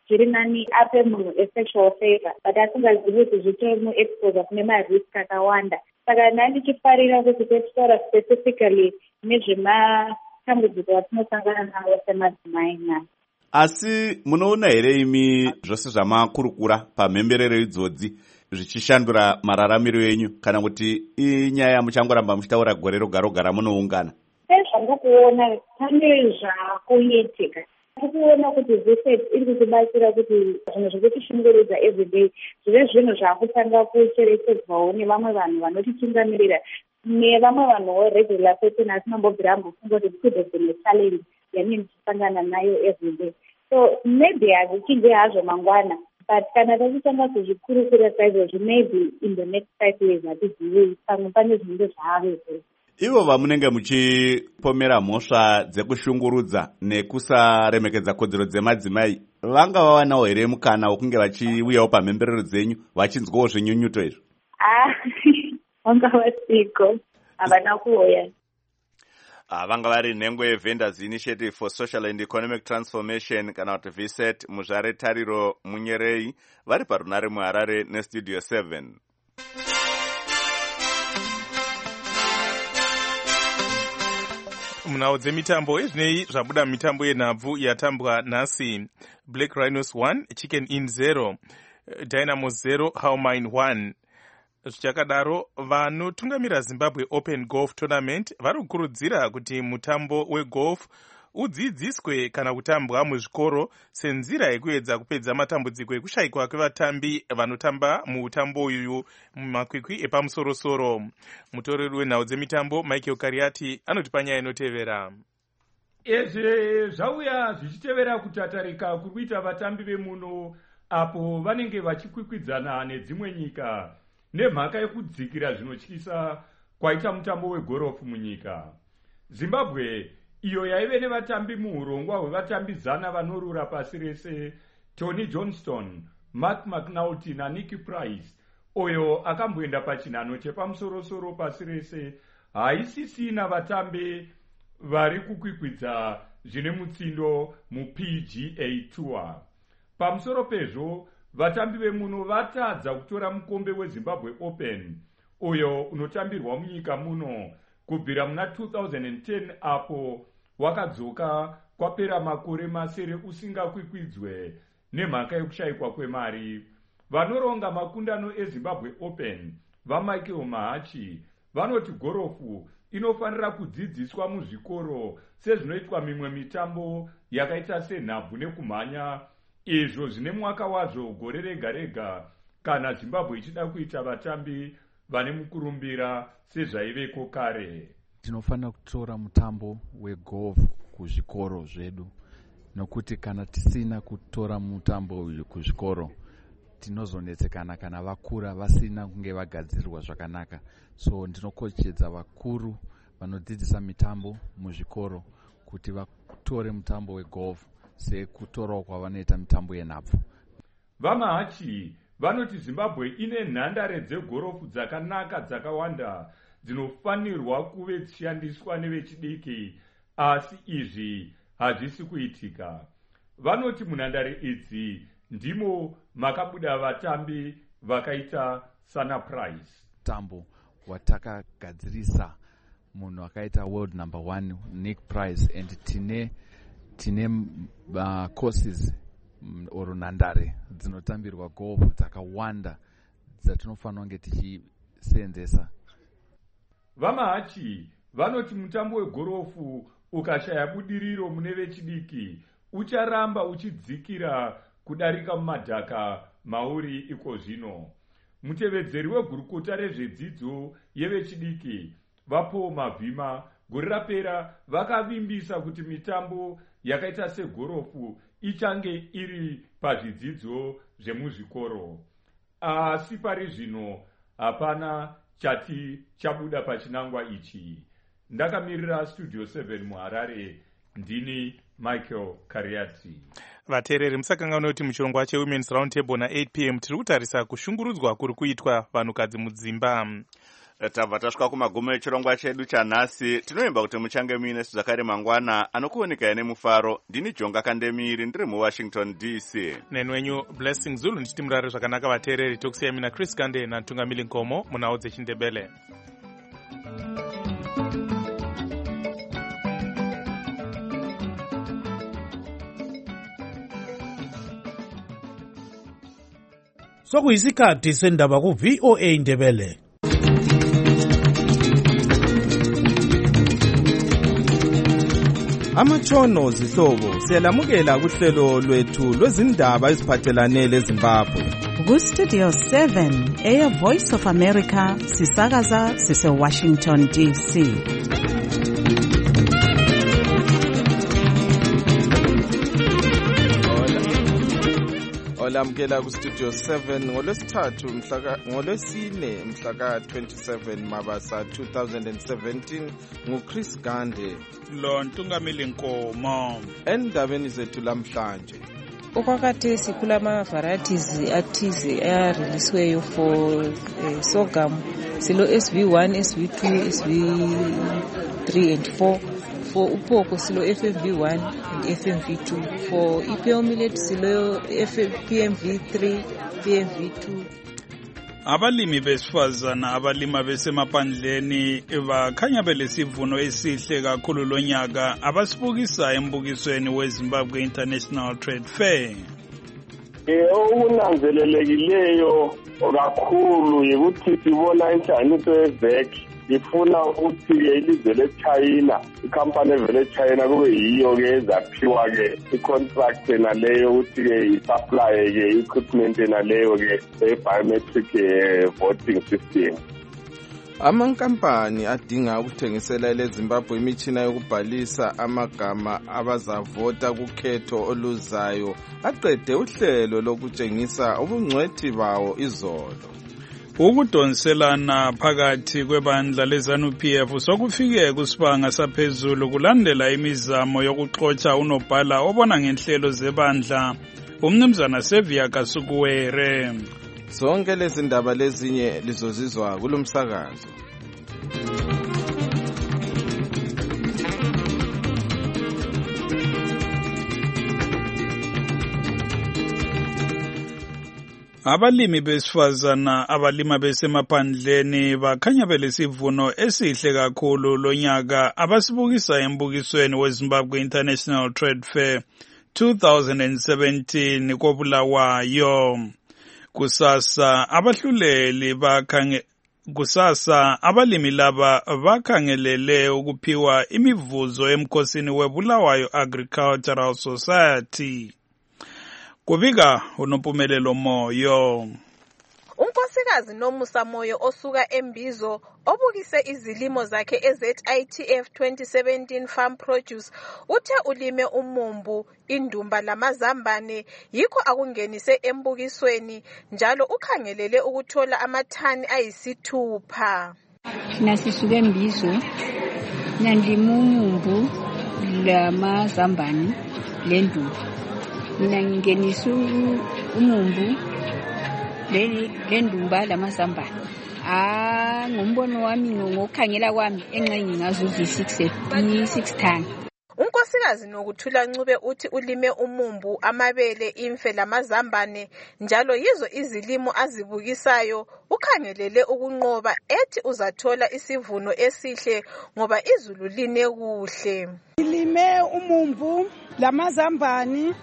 zviri nani ape munhu esexual favor but asingazivi kuti zvitori muexposa kune marisk akawanda. Saka nani ndichifarira kuti totaura specifically nezvematambudziko atinosangana nawo semadzimai na. Asi munoona here imi zvose zvamakurukura pamhemberero idzodzi zvichishandura mararamiro enyu kana kuti inyaya muchangoramba muchitaura gore roga roga ramunoungana? Sezvandakuona pane zvakuitika. Tikuona kuti zvese iri kutibatsira kuti zvinhu zvekutishungurudza everyday zvive zvinhu zvakutanga kucherechedzwawo nevamwe vanhu vanotitungamirira nevamwe vanhuwo regular person asinombobvira ambofunga kuti could have been a challenge yanini tichisangana nayo everyday. So maybe hazvichinge hazvo mangwana but kana tachitanga kuzvikurukura saizvozvo maybe in the next five years hatizivi pamwe pane zvinenge zvaavepo. Ivo vamunenge muchipomera mhosva dzekushungurudza nekusaremekedza kodzero dzemadzimai vanga vawanawo here mukana wokunge vachiuyawo pamhemberero dzenyu vachinzwawo zvenyunyuto izvo? Ah, vanga vasiko havana kuuya. Ah, vanga vari nhengo yeVendors Initiative for Social and Economic Transformation kana kuti VSET muzvare Tariro Munyerei vari parunare muHarare neStudio seven. Munhau dzemitambo ezvinei zvabuda mitambo yenhabvu yatambwa nhasi. Black Rhinos one, Chicken Inn zero, Dynamo zero, Howmine one. Zvichakadaro vanotungamira Zimbabwe Open Golf Tournament vari kukurudzira kuti mutambo wegolf udzidziswe kana kutambwa muzvikoro senzira yekuedza kupedza matambudziko ekushayikwa kwevatambi vanotamba mutambo uyu mumakwikwi epamusorosoro. Mutoreri wenhau dzemitambo Michael Kariati anoti panyaya inotevera. Ezve zvauya zvichitevera kutatarika kuri kuita vatambi vemuno apo vanenge vachikwikwidzana nedzimwe nyika nemhaka yekudzikira zvinotyisa kwaita mutambo wegorofu munyika. Zimbabwe iyo yaive nevatambi muurongwa hwevatambi zana vanorura pasi rese, Tony Johnston, Mark McNulty naNicky Price, uyo akamboenda pachinhano chepamusorosoro pasi rese, haisisina vatambi vari kukwikwidza zvine mutsindo muP G A Tour. Pamusoro pezvo, vatambi vemuno vatadza kutora mukombe weZimbabwe Open, uyo unotambirwa munyika muno kubvira muna two thousand ten apo wakadzoka kwapera makore masere usingakwikwidzwe nemhaka yekushayikwa kwemari. Vanoronga makundano eZimbabwe Open vaMichael Mahachi vanoti gorofu inofanira kudzidziswa muzvikoro sezvinoitwa mimwe mitambo yakaita senhabvu nekumhanya, izvo zvine mwaka wazvo gore rega rega kana Zimbabwe ichida kuita vatambi vane mukurumbira sezvaiveko kare. Tinofanira kutora mutambo wegolf kuzvikoro zvedu, nokuti kana tisina kutora mutambo uyu kuzvikoro tinozonetsekana kana vakura vasina kunge vagadzirirwa zvakanaka. So ndinokoshedza vakuru vanodzidzisa mitambo muzvikoro kuti vatore mutambo wegolf sekutorawo kwavanoita mitambo yenhabvu. VaMahachi vanoti Zimbabwe ine nhandare dzegorofu dzakanaka dzakawanda dzinofanirwa kuve dzishandiswa nevechidiki, asi izvi hazvisi kuitika. Vanoti munhandare idzi ndimo makabuda vatambi vakaita sana Price. Mutambo watakagadzirisa munhu akaita world number one Nick Price, and tine tine uh, courses oro nhandare dzinotambirwa golf dzakawanda dzatinofanira kunge tichisenzesa. VaMahachi vanoti mutambo wegorofu ukashaya budiriro mune vechidiki ucharamba uchidzikira kudarika mumadhaka mauri iko zvino. Mutevedzeri wegurukota rezvedzidzo yevechidiki vaPaul Mavhima gore rapera vakavimbisa kuti mitambo yakaita segorofu ichange iri pazvidzidzo zvemuzvikoro, asi pari zvino hapana chati chabuda pachinangwa ichi. Ndakamirira Studio seven muHarare, ndini Michael Kariati. Vateereri musakanganwa kuti muchirongwa cheWomen's Roundtable na eight p m tiri kutarisa kushungurudzwa kuri kuitwa vanhukadzi mudzimba. tabva tasvika kumagumo echirongwa chedu chanhasi. Tinoimba kuti muchange muine zvakare mangwana anokuonekai nemufaro. Ndini Jonga Kandemiri ndiri muWashington D C. Nenwenyu Blessing Zulu ndichiti murare zvakanaka vateereri. Tokusiyai mina Chris Gande natungamili Nkomo munhau dzechindebele. Sokuyisikhathi sendaba ku-V O A Ndebele. Amatshono zihlobo siyalamukela kuhlelo lwethu lwezindaba eziphathelane leZimbabwe. Ku-Studio seven, Air Voice of America, sisakaza sise-Washington D C. Olamukela ku-Studio seven ngolwesithathu mhlaka ngolwesine mhlaka twenty-seven Mabasa two thousand seventeen nguChris Gande lo Ntungamili Nkomo. Endabeni zethu lamhlanje okwakhathesi kulama-varieties athize ayareleasiweyo for uh, sorghum silo S V one, S V two, S V three and four. For upoko silo F M V one and F M V two. For ipeal millet silo P M V three, P M V two. Abalimi besifazana abalima besemaphandleni bakhanya belesivuno esihle kakhulu lonyaka abasibukisa embukisweni weZimbabwe International Trade Fair. Eh okunanzelelekileyo kakhulu yikuthi sibona inhlanganiso yeVec ifuna ukuthi ilizwe leChina ikhampani evele China kube yiyo ke ezaphiwa ke icontract naleyo ukuthi ke isupply ke equipment naleyo ke biometric voting system. Amankampani adinga ukuthengisela leZimbabwe imitshina yokubhalisa amagama abazavota kukhetho oluzayo aqede uhlelo lokutshengisa ubungcwethi bawo izolo. Ukudonselana phakathi kwebandla leZanu-P F sokufike kusibanga saphezulu kulandela imizamo yokuxotsha unobhala obona ngenhlelo zebandla umnumzana Sevia Kasukuwere. Zonke lezi ndaba lezinye lizozizwa kulomsakazo. Abalimi besifazana abalima besemaphandleni bakhanya belesivuno esihle kakhulu lonyaka abasibukisa embukisweni weZimbabwe International Trade Fair twenty seventeen koBulawayo. Kusasa abahluleli bakhange kusasa abalimi laba bakhangelele ukuphiwa imivuzo emkhosini weBulawayo Agricultural Society. Kubika uNompumelelo Moyo. Unkosikazi Nomusa Moyo osuka eMbizo obukise izilimo zakhe eZ I T F twenty seventeen Farm Produce uthe ulime umumbu, indumba lamazambane yikho akungenise embukisweni njalo ukhangelele ukuthola amathani ayisithupha. Thina sisuke eMbizo nandima umumbu lamazambane lendumba. Mina ngingenisa umumbu lendumba lamazambane. Ah ngombono wami ngokukhangela kwami enqengi ngazuza six tani. Unkosikazi Nokuthula Ncube uthi ulime umumbu, amabele, imfe lamazambane njalo yizo izilimo azibukisayo. Ukhangelele ukunqoba ethi uzathola isivuno esihle ngoba izulu line kuhle. Ilime umumbu lamazambani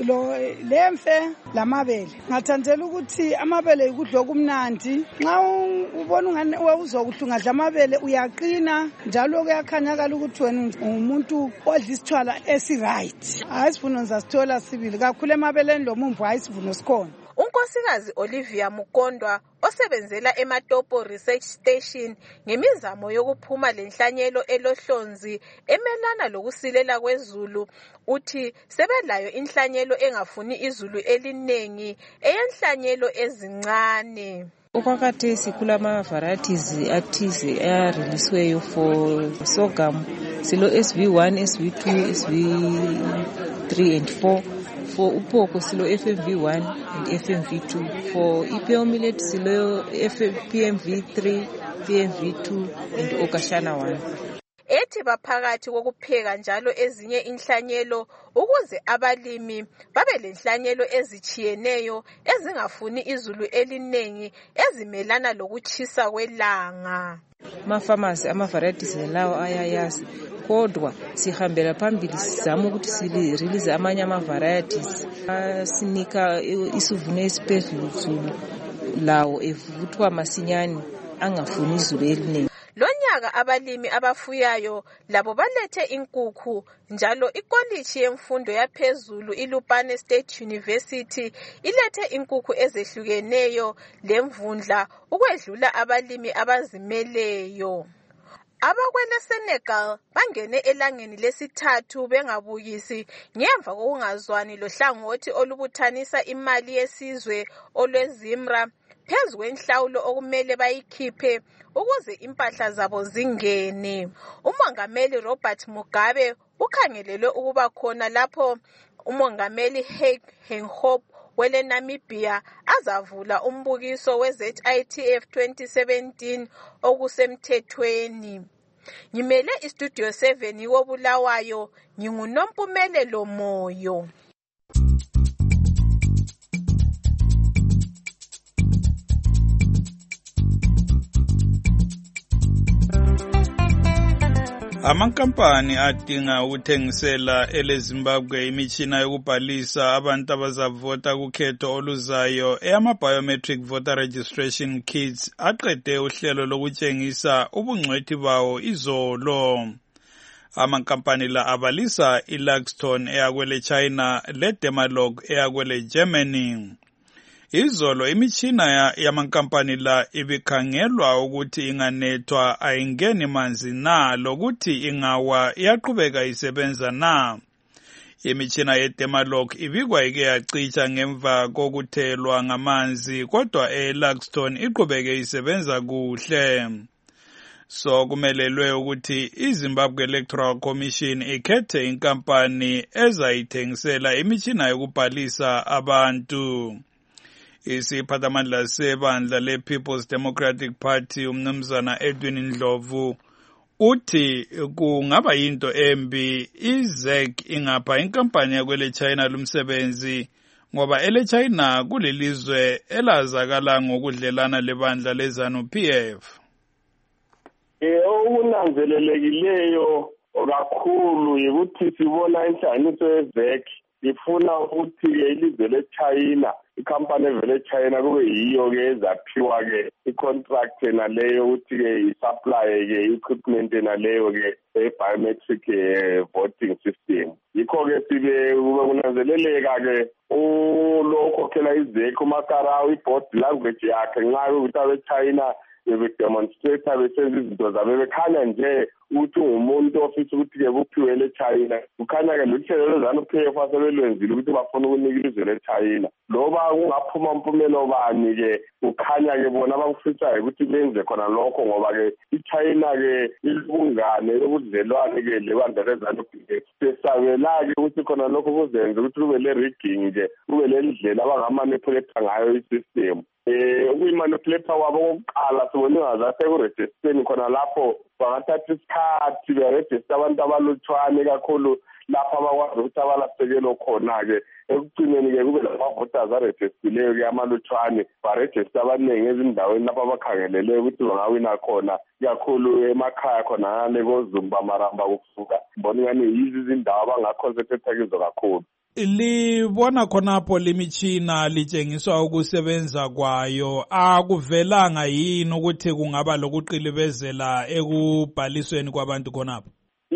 lemfe lamabele. Ngathandela ukuthi amabele ikudla okumnandi. Nxa ubona ungane uzokuhlunga amabele uyaqina njalo kuyakhanyakala ukuthi wena umuntu odla isithwala esi right. Ayisivuno nzasithola sibili kakhulu emabeleni lomumbu ayisivuno sikhona. Unkosikazi Olivia Mukondwa osebenzela eMatopo Research Station ngemizamo yokuphuma lenhlanyelo elohlonzi emelana lokusilela kwezulu uthi sebelayo inhlanyelo engafuni izulu elinengi eyenhlanyelo ezincane. Okwakhathesi kulama-varieties athize ayareleasiweyo for sorghum silo S V one, S V two, S V three and four. For upoko silo F M V one and F M V two. For ipeon millet silo P M V three, P M V two and Okashana one. Ethi baphakathi kokupheka njalo ezinye inhlanyelo ukuze abalimi babe lenhlanyelo ezichiyeneyo ezingafuni izulu elinengi ezimelana lokuchisa kwelanga. Ama-pharmacy ama-varieties lawo ayayazi kodwa sihambela phambili sizama ukuthi sirelease amanye ama-varieties asinika isivuno esiphezulu lawo evuthwa masinyane angafuni izulu elinengi. Lonyaka abalimi abafuyayo labo balethe inkukhu njalo ikoliji yemfundo yaphezulu iLupane State University ilethe inkukhu ezehlukeneyo lemvundla ukwedlula abalimi abazimeleyo. Abakwele Senegal bangene elangeni lesithathu bengabukisi ngemva kokungazwani lohlangothi olubuthanisa imali yesizwe olwezimra phezu kwenhlawulo okumele bayikhiphe ukuze impahla zabo zingene. Umongameli Robert Mugabe ukhangelelwe ukuba khona lapho umongameli Hage Geingob wele Namibia azavula umbukiso we Z I T F twenty seventeen okusemthethweni. Ngimele istudio seven wobulawayo nginguNompumelelo Moyo. Amankampani adinga ukuthengisela eleZimbabwe imitshina yokubhalisa abantu abazavota kukhetho oluzayo eyama-biometric voter registration kits aqede uhlelo lokutshengisa ubungcwethi bawo izolo. Amankampani la abalisa iLuxton eyakwele China leDemalog eyakwele Germany. Izolo imitshina yamankampani la ibikhangelwa ukuthi inganethwa ayingeni manzi na lokuthi ingawa iyaqhubeka isebenza na. Imitshina yeDemalog ibikwa ike yacicha ngemva kokuthelwa ngamanzi kodwa eLuxton iqhubeke isebenza kuhle. So kumelelwe ukuthi iZimbabwe Electoral Commission ikhethe inkampani ezayithengisela imitshina yokubhalisa abantu. Isiphathamandla sebandla le-People's Democratic Party umnumzana Edwin Ndlovu uthi kungaba yinto embi I-Z E C ingapha inkampani yakwele China lumsebenzi ngoba ele China kulilizwe elazakala ngokudlelana lebandla leZANU P F. Eh okunanzelelekileyo kakhulu ukuthi sibona inhlanganiso ye-Z E C ifuna ukuthi ilizwe le-China ikhampani evele China kube yiyo ke ezaphiwa ke icontract naleyo ukuthi ke isupply ke equipment naleyo ke biometric voting system. Yikho ke sibe kube kunanzeleleka ke ulokhokhela I-Z E C uMakarawu i-board language yakhe nxa ukuthi abe-China bebedemonstrate besenza izinto zabo bekhanya nje ukuthi umuntu ofisa ukuthi ke kuphiwe le-China kukhanya ke luhlelo lweZANU P F asebelwenzile ukuthi bafuna ukunika ilizwe le-China loba kungaphuma impumelo bani ke kukhanya ke bona abakufisayo ukuthi benze khona lokho ngoba ke i-China ke ilubungane lobudlelwane ke lebandla leZANU P F besabela ke ukuthi khona lokho kuzenze ukuthi kube le-rigging ke kube le ndlela abangamanipulate ngayo i-system. Eh ukuyimanipulate wabo kokuqala sibone ngazathi kurejisteni khona lapho bangathatha isikhathi berejista abantu abalutshwane kakhulu lapha abakwazi ukuthi abalahlekelwe khona ke ekugcineni ke kube lamavoters arejistileyo ke amalutshwane barejista abaningi ezindaweni lapha abakhangelele ukuthi bangawina khona kakhulu emakhaya khona ngale koZumba Maramba kufuka mbona ngani yizi izindawo abangaconcentrate kizo kakhulu. Libona khonapho limitshina litshengiswa ukusebenza kwayo akuvelanga yini ukuthi kungaba lokuqilibezela ekubhalisweni kwabantu khonapho?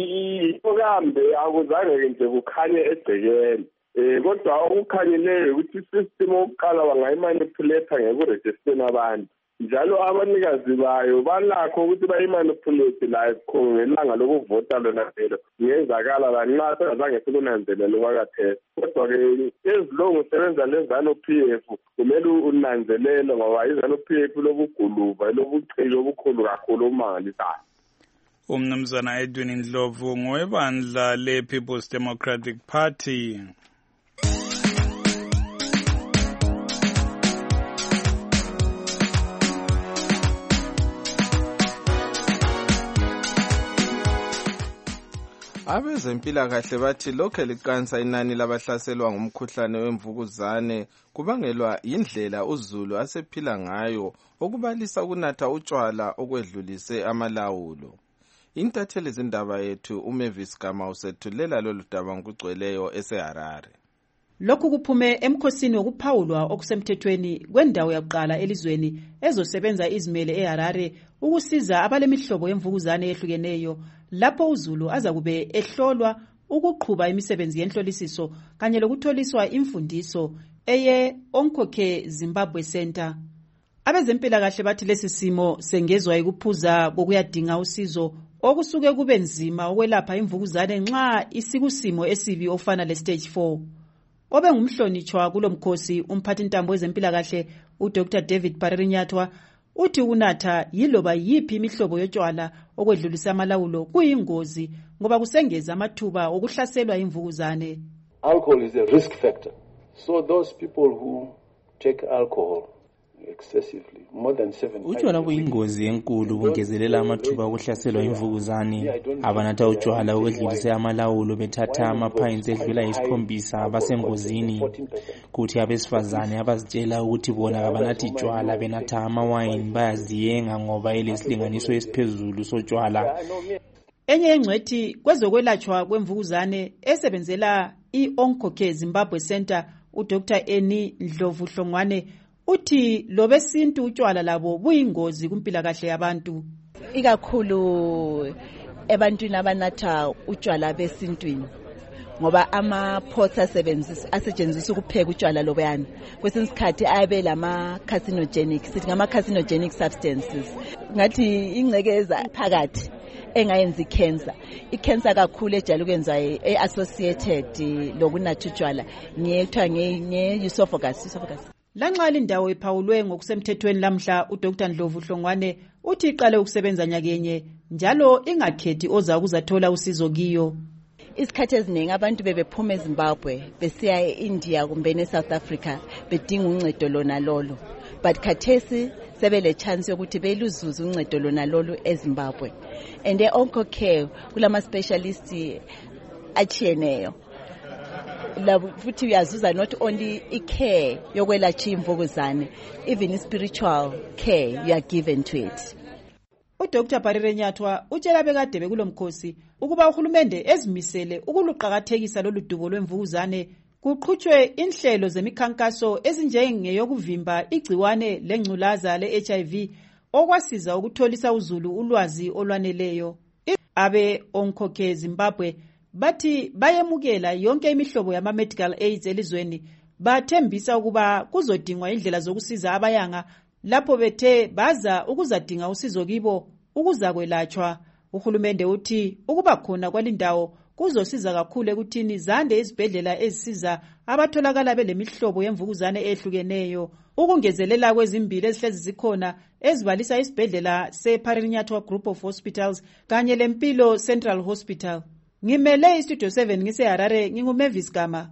Ikambe akuzange nje kukhanye egcekeni eh kodwa ukukhanyileyo ukuthi system okuqala bangayimanipulate ngekurejisteni abantu njalo abanikazi bayo balakho ukuthi bayimanipulate la ngelanga lokuvota lona phela ngezakala la nxa sengazange sikunanzelele kwakathesi kodwa ke ezilongo sebenza leZANU P F kumele unanzelele ngoba iZANU P F lokuguluva lobucilo obukhulu kakhulu umangalisayo. Umnumzana Edwin Ndlovu ngowebandla le-People's Democratic Party. Abezempilakahle bathi lokho liqansa inani labahlaselwa ngumkhuhlane wemvukuzane kubangelwa indlela uZulu asephila ngayo okubalisa ukunatha utshwala okwedlulise amalawulo. Intatheli zindaba yethu uMavis Gama usethulela lolu daba ngokugcweleyo eseHarare. Lokhu kuphume emkhosini wokuphawulwa okusemthethweni kwendawo yaqala elizweni ezosebenza izimele eHarare ukusiza abalemihlobo yemvukuzane ehlukeneyo lapho uZulu azakube ehlolwa ukuqhuba imisebenzi yenhlolisiso kanye lokutholiswa imfundiso eye Onkokhe Zimbabwe Center. Abezempilakahle bathi lesi simo sengezwa ikuphuza kokuyadinga usizo okusuke kube nzima ukwelapha imvukuzane nxa isikusimo esibi ofana le stage four. Obe ngumhlonitshwa kulomkhosi umphathi ntambo wezempilakahle uDr David Paririnyatwa uthi ukunatha yiloba yiphi imihlobo yotshwala okwedlulisa amalawulo kuyingozi ngoba kusengeza amathuba okuhlaselwa imvukuzane. Alcohol is a risk factor. So those people who take alcohol excessively more than seven utshwala buyingozi enkulu bungezelela amathuba okuhlaselwa imvukuzane. Abanatha utshwala okwedlulisa amalawulo bethatha amaphints edlula isikhombisa abasengozini, kuthi abesifazane abazitshela ukuthi bona abanathi utshwala benatha amawayini bayaziyenga ngoba elesilinganiso esiphezulu sotshwala. Enye yengcwethi kwezokwelatshwa kwemvukuzane esebenzela i-Onkokhe Zimbabwe Center uDr Eni Ndlovuhlongwane uthi lobesintu utshwala labo buyingozi kumpilakahle yabantu, ikakhulu ebantwini abanatha utshwala besintwini ngoba ama-pots asetshenziswa ukupheka utshwala lobuyana kwesinye isikhathi ayabe lama carcinogenic, sithi ngama carcinogenic substances, ngathi ingcekeza phakathi engayenza icancer. Icancer kakhulu ejala ukwenziwa e-associated lokunatha utshwala ngiyethiwa nge-esophagus esophagus. Lanxa lindawo iphawulwe ngokusemthethweni lamhla uDr Ndlovuhlongwane uthi iqale ukusebenza nyakenye njalo ingakhethi oza ukuzathola usizo kiyo. Isikhathi eziningi abantu bebephuma eZimbabwe besiya eIndia kumbe eSouth Africa bedinga uncedo lona lolo, but khathesi sebele chance yokuthi beluzuza uncedo lona lolo eZimbabwe. And e-Onkokhe kulama specialists achiyeneyo. La futhi uyazuza not only i-care yokwelacha imvukuzane, even i-spiritual care you are given to it. uDr Paririnyatwa utshela bekade bekulomkhosi ukuba uhulumende ezimisele ukuluqakathekisa lolu dubo lwemvukuzane kuqhutshwe inhlelo zemikhankaso ezinjengeyokuvimba igciwane lengculaza le-H I V okwasiza ukutholisa uZulu ulwazi olwaneleyo. Abe Onkokhe Zimbabwe bathi bayemukela yonke imihlobo yama-medical aids elizweni, bathembisa ukuba kuzodingwa indlela zokusiza abayanga lapho bethe baza ukuzadinga usizo kibo ukuzakwelatshwa. Uhulumende uthi ukuba khona kwalindawo kuzosiza kakhulu ekuthini zande izibhedlela ezisiza abatholakala belemihlobo yemvukuzane ehlukeneyo, ukungezelela kwezimbili ezihlezi zikhona ezibalisa isibhedlela se-Paririnyatwa Group of Hospitals kanye lempilo Central Hospital. Ngimele iStudio seven ngiseHarare, nginguMavis Gama.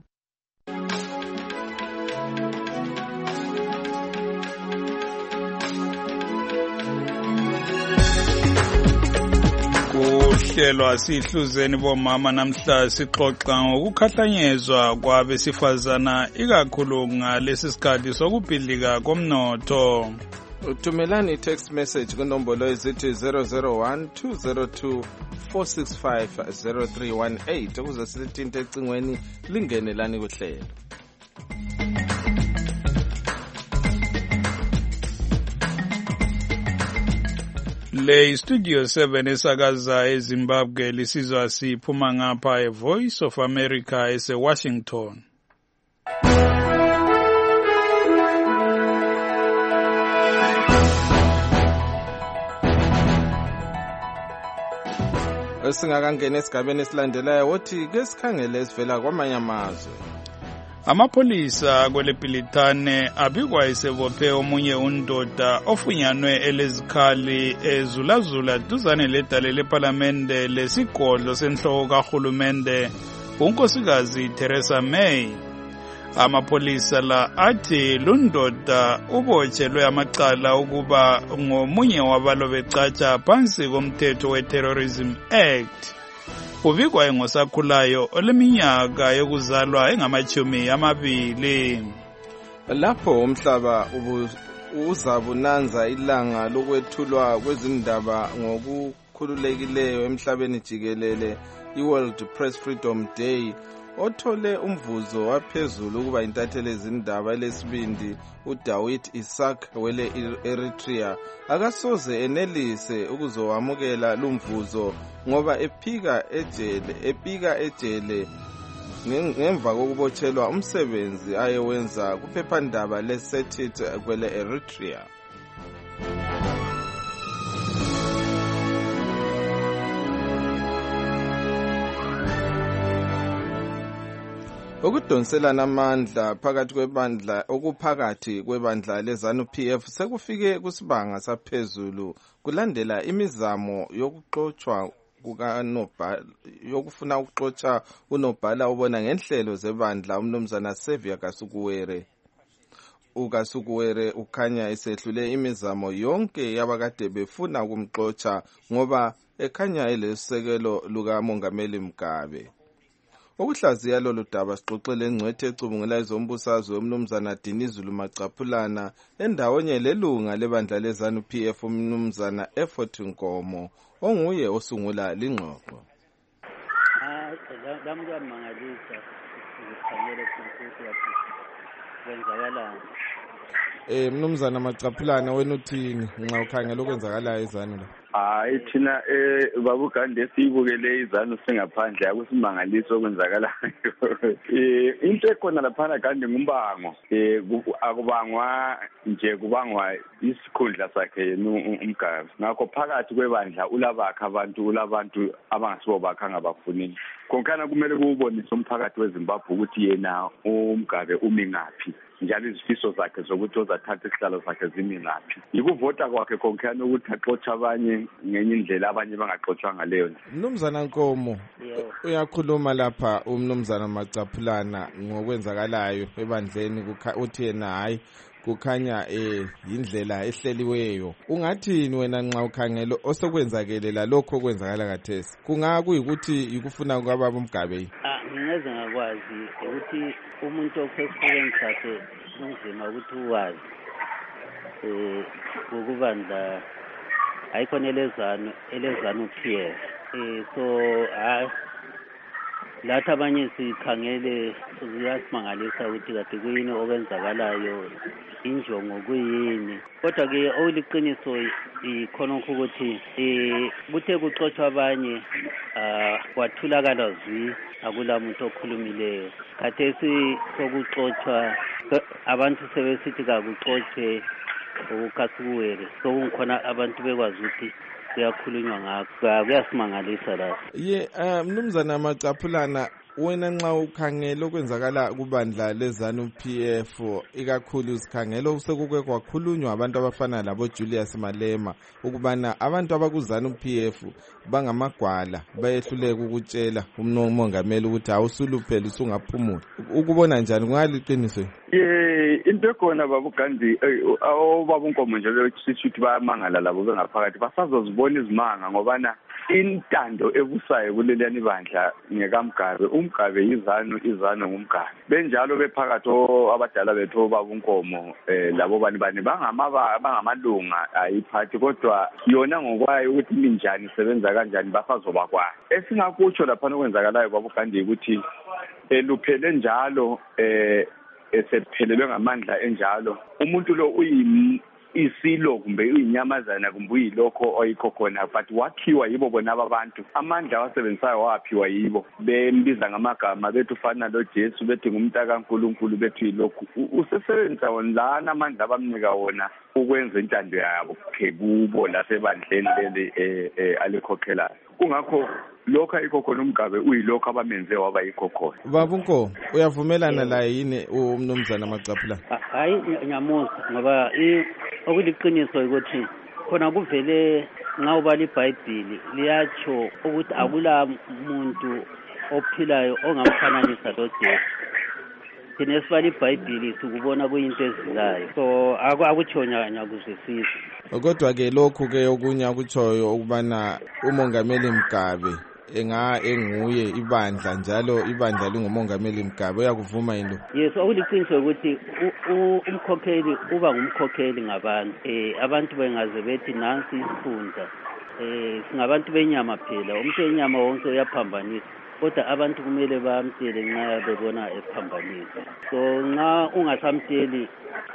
Kuhlelwa sihluzeni bomama namhla sixoxa ngokukhahlanyezwa kwabesifazana ikakhulu ngalesi sikhathi sokubhidlika komnotho. Uthumelani i-text message kunombolo ezithi zero zero one two zero two four six five zero three one eight ukuze silithinte ecingweni lingenelani kuhlelo. Le Studio seven esakaza eZimbabwe lisizwa siphuma ngapha eVoice of America ese-Washington. Esingakangena esigabeni esilandelayo wothi ke sikhangele esivela kwamanye amazwe. Amapolisa kwelePilitane abikwa esebophe omunye undoda ofunyanwe elezikhali ezulazula duzane ledale leParlamente lesigodlo senhloko kahulumende unkosikazi Theresa May. Amapolisa la athi lundoda ubotshelwe amacala ukuba ngomunye wabalo becatsha phansi komthetho we-Terrorism Act. ubikwa engosakhulayo oleminyaka yokuzalwa engamachumi amabili. Lapho umhlaba uzabunanza ilanga lokwethulwa kwezindaba ngokukhululekileyo emhlabeni jikelele, i-World Press Freedom Day, othole umvuzo waphezulu ukuba intatheli ezindaba elesibindi uDawit Isaak wele Eritrea akasoze enelise ukuzowamukela lumvuzo ngoba ephika ejele ephika ejele ngemva kokubotshelwa umsebenzi ayewenza kuphephandaba leSetit kwele Eritrea. Ukudonselana amandla phakathi kwebandla okuphakathi kwebandla leZANU P F sekufike kusibanga saphezulu kulandela imizamo yokuxoxwa kukaNobhala yokufuna ukuxoxa uNobhala ubona ngenhlelo zebandla umnumzana Xavier Kasukuwere. uKasukuwere ukhanya esehlule imizamo yonke yabakade befuna ukumxoxa ngoba ekhanya elesekelo luka Mongameli Mugabe. Ukuhlaziya lolu daba sixoxele ngcwethe ecubungela ezombusazwe umnumzana Dinizulu Macaphulana endawonye lelunga lebandla leZANU P F umnumzana Effort Nkomo onguye osungula lingxoxo. Ah, lamkamangalisa ukukhanyela kumfuthi yathi kwenzakalani. Eh mnumzana Macaphulana wena uthini nxa ukhangela okwenzakalayo eZANU la? Hayi thina eh babugande siyibukele iZANU singaphandle akusimangaliso okwenzakalayo. Eh into ekhona lapha kandi ngumbango. Eh akubangwa nje kubangwa isikhundla sakhe yena uMgabe. Ngakho phakathi kwebandla ulabakha abantu ulabantu abangasibo bakha ngabafunini. Konkana kumele kubonise umphakathi weZimbabwe ukuthi yena uMgabe umi ngaphi. Njalo izifiso zakhe zokuthi uzathatha isihlalo sakhe zimi ngaphi. Yikuvota kwakhe konkana ukuthi axoxa abanye ngenye indlela abanye bangaxoxwa ngaleyo. Mnumzana Nkomo uyakhuluma lapha umnumzana Macaphulana ngokwenzakalayo ebandleni uthi yena hayi kukhanya eh indlela ehleliweyo. Ungathini wena nxa ukhangela osokwenzakele la lokho kwenzakala kathesi? Kungakuyikuthi ikufuna kwababa Mugabe? Ah ngeze ngakwazi ukuthi umuntu okhesifukeni sakhe kunzima ukuthi uwazi eh ukubandla ayikhona elezano elezano P F eh so hayi lathi abanye sikhangele siyasimangalisa ukuthi kade kuyini okwenzakalayo injongo kuyini kodwa ke oliqiniso ikhona ukuthi eh kuthe kuxoxwa abanye ah kwathulakala zwi akulamuntu okhulumileyo khathesi sokuxoxwa abantu sebesithi kakuxoxe uKasukuwere sokukhona abantu bekwazi ukuthi kuyakhulunywa ngakho kuyasimangalisa la. Ye mnumzana Macaphulana wena nxa ukhangela okwenzakala kubandla leZANU P F ikakhulu sikhangela usekuke kwakhulunywa abantu abafana labo Julius Malema ukubana abantu abakuZANU P F bangamagwala bayehluleka ukutshela umnummongameli ukuthi awusuluphela usungaphumula. Ukubona njani kungaliqiniso? Eh into ekhona babugandi awobaba uNkomo nje besithi bayamangala labo bengaphakathi basazozibona izimanga ngobana intando ebusayo kuleliyani bandla ngekaMgabe uMgabe yiZANU iZANU ngumgabe benjalo bephakathi abadala bethu obaba uNkomo eh labo bani bani bangamaba bangamalunga ayiphathi kodwa yona ngokwayo ukuthi minjani sebenza kanjani basazoba kwayo esingakutsho lapha okwenzakalayo babugandi ukuthi eluphele njalo eh esephelelwe ngamandla enjalo umuntu lo uyi isilo kumbe uyinyamazana kumbe uyilokho oyikho khona but wakhiwa yibo bona abantu amandla wasebenzayo waphiwa yibo bembiza ngamagama bethu fana lo Jesu bethi ngumntaka kaNkuluNkulu bethu yilokho usesebenza wona amandla abamnika wona ukwenza intando yabo kubo lasebandleni leli eh alikhokhelayo kungakho lokho ayikho khona uMgabe uyilokho abamenze waba yikho khona. Baba uNkomo uyavumelana la yini umnumzana Macaphulana? Hayi nyamuza ngoba okuliqiniso ukuthi khona kuvele ngawubala iBhayibheli liyatsho ukuthi akula muntu ophilayo ongamfananisa loJesu. Thina sibala iBhayibheli sikubona kuyinto ezilayo so akutshonya nyakuzwisisa. Kodwa ke lokho ke okunya kutshoyo ukubana uMongameli Mugabe enga enguye ibandla njalo ibandla lingumongameli Mugabe uyakuvuma yini? Yes, okuliqiniso ukuthi umkhokheli uba ngumkhokheli ngabantu. Eh abantu bengaze bethi nansi isifunda. Eh singabantu benyama phela, umuntu wenyama wonke uyaphambanisa. Kodwa abantu kumele bamtshele nxa bebona ephambanisa. So nxa ungasamtsheli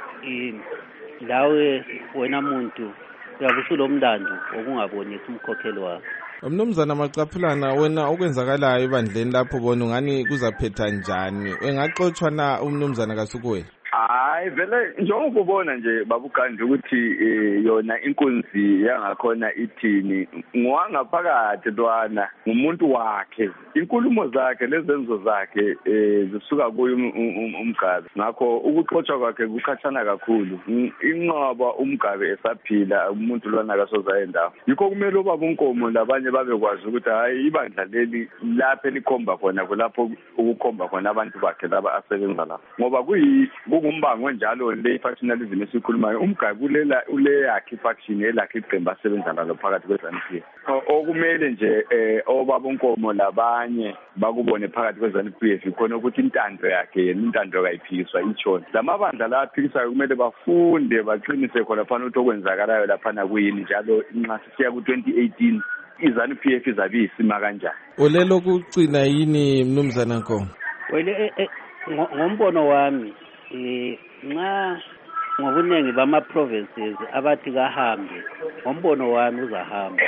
lawe wena muntu uyabusulo umlando okungabonisa umkhokheli wakho. Mnumzana Macaphulana, wena okwenzakalayo ebandleni lapho bona ngani kuzaphetha njani? Engaxoxwa na umnumzana Kasukuwele? Hayi vele njengoba ubona nje babukanje ukuthi yona inkunzi yangakhona ithini ngwangaphakathi lwana ngumuntu wakhe, inkulumo zakhe lezenzo zakhe zisuka kuye uMgabe. Ngakho ukuxoxa kwakhe kukhathana kakhulu. Inqaba uMgabe esaphila umuntu lwana kasozayendawo. Yikho kumele ubaba uNkomo labanye babekwazi ukuthi hayi ibandla leli lapha elikhomba khona kulapho ukukhomba khona abantu bakhe laba asebenza lapha. Ngoba kuyi umbango njalo le factionalism esikhulumayo uMgabe ulela ule yakhe faction elakhe iqembu asebenza nalo phakathi kweZANU P F. Okumele nje obaba uNkomo labanye bakubone phakathi kweZANU P F khona ukuthi intando yakhe intando kayiphikiswa itshona. Lamabandla la aphikisayo kumele bafunde baqinise khona phana ukuthi okwenzakalayo lapha na kuyini njalo nxa sisiya ku twenty eighteen iZANU P F izabe isima kanjani. Olelo kucina yini mnumzana Nkomo? Wele ngombono wami eh nxa ngobunengi bama provinces abathi kahambe ngombono wami uzahamba.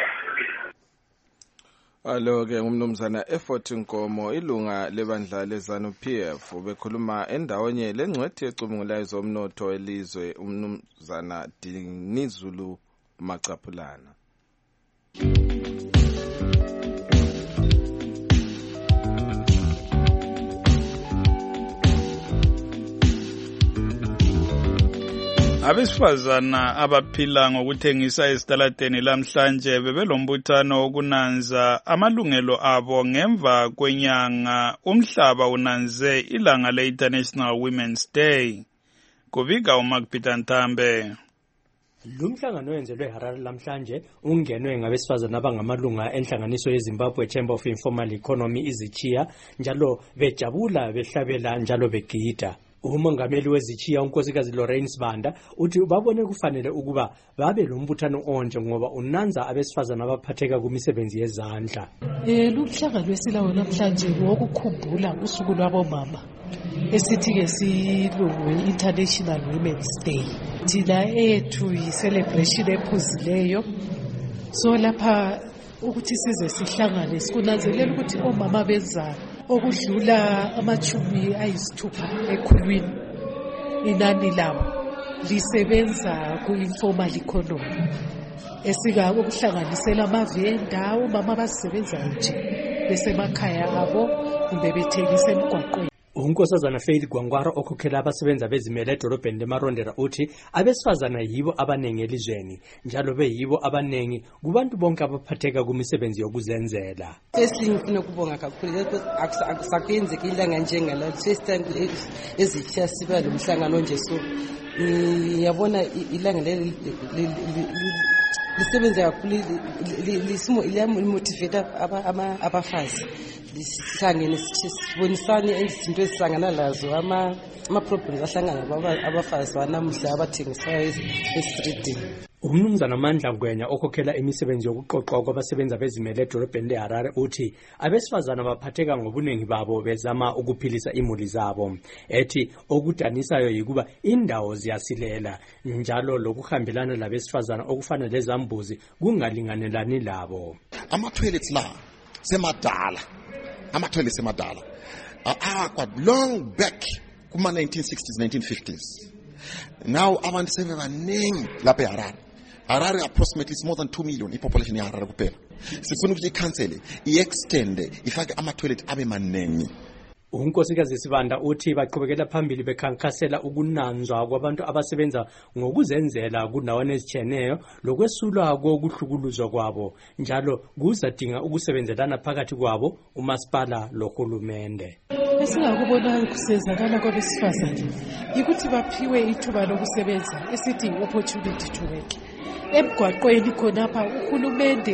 Alo ke umnumzana Effort Nkomo ilunga lebandla leZANU P F bekhuluma endaweni lengcwethi ecubungulayo zomnotho elizwe umnumzana Dinizulu Macaphulana. Abesifazana abaphila ngokuthengisa esitaladeni lamhlanje bebelombuthano wokunanza amalungelo abo ngemva kwenyanga umhlaba unanze ilanga le-International Women's Day. Kubika uMark Peter Ntambe. Lumhlangano wenzelwe eHarare lamhlanje ungenwe ngabesifazana abangamalunga enhlanganiso yeZimbabwe Chamber of Informal Economy izichiya njalo bejabula behlabela njalo begida. Umongameli wezichiya unkosikazi Lorraine Sibanda uthi babone kufanele ukuba babe lombuthano onje ngoba unanza abesifazana abaphatheka kumisebenzi yezandla. Eh lumhlangano wesilawo namhlanje wokukhumbula usuku lwabomama esithi ke silungu International Women's Day. Thina ethu yi-celebration ephuzileyo. So lapha ukuthi size sihlangane sikunanzelela ukuthi omama benza okudlula amachumi ayisithupha ekhulwini inani labo lisebenza ku-informal economy esika ukuhlanganisela amavenda omama abasebenzayo nje besemakhaya abo kumbe bethengisa emgwaqweni. Unkosazana Faith Gwangwara okhokhela abasebenza bezimele edolobheni leMarondera uthi abesifazana yibo abanengi elizweni njalo beyibo abanengi kubantu bonke abaphatheka kumisebenzi yokuzenzela. Esingifuna ukubonga kakhulu akusakenzeki ilanga njengala first time ezichiya siba lomhlangano nje so ngiyabona ilanga leli lisebenza kakhulu lisimo liyamotivate abafazi. Sihlangene sibonisane izinto ezihlangana lazo ama ama problems ahlangana abafazi banamuhla abathengisayo e-street. Umnumzana Mandla Ngwenya okhokhela imisebenzi yokuqoqwa kwabasebenza bezimele edolobheni leHarare uthi abesifazana baphatheka ngobunengi babo bezama ukuphilisa imuli zabo. Ethi okudanisayo yikuba indawo ziyasilela njalo lokuhambelana labesifazana okufana lezambuzi kungalinganelani labo. Ama toilets la semadala ama-toilets emadala akwa long back kuma nineteen sixties nineteen fifties. Now abantu sebe baningi lapha eHarare. Harare approximately is more than two million ipopulation yaHarare kuphela. Sifuna ukuthi ikhansele i-extende ifake ama-toilet abe maningi. Unkosikazi Sibanda uthi baqhubekela phambili bekhankasela ukunanzwa kwabantu abasebenza ngokuzenzela kundawana ezitshiyeneyo lokwesulwa kokuhlukuluzwa kwabo njalo kuzadinga ukusebenzelana phakathi kwabo umasipala lohulumende. Esingakubona kusenzakala kwabesifazane ukuthi baphiwe ithuba lokusebenza esithi opportunity to work. Emgwaqweni khonapha uhulumende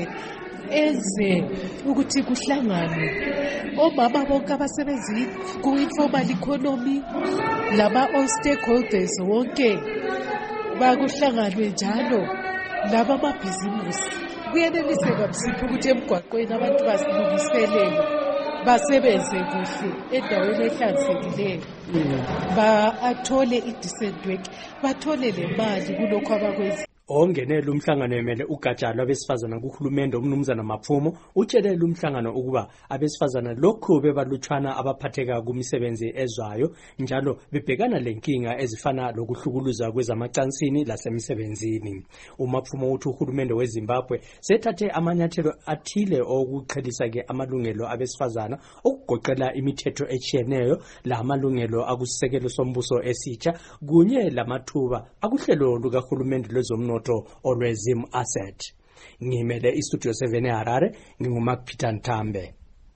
eze ukuthi kuhlanganwe omama bonke abasebenzi ku-informal economy lama-all stakeholders wonke bakuhlanganwe njalo laba amabhizimusi kuyeneliseka msiphi ukuthi emgwaqweni abantu basilungiselele basebenze kuhle endaweni ehlanzekileyo ba-athole i-decent work bathole le mali kulokhu abakwenza. ongenela umhlangano emele ugatsha lwabesifazana kuhulumende umnumzana Maphumo utshelela umhlangano ukuba abesifazana lokhu bebalutshwana abaphatheka kumisebenzi ezwayo njalo bebhekana lenkinga ezifana lokuhlukuluza kwezamacansini lasemsebenzini. uMaphumo uthi uhulumende weZimbabwe sethathe amanyathelo athile okuqhelisa ke amalungelo abesifazana okugoqela imithetho etshiyeneyo la amalungelo akusisekelo sombuso esitsha kunye lamathuba akuhlelo lukahulumende lwezomnotho olwezim asset. Ngimele istudio seven eHarare nginguMark Peter Ntambe.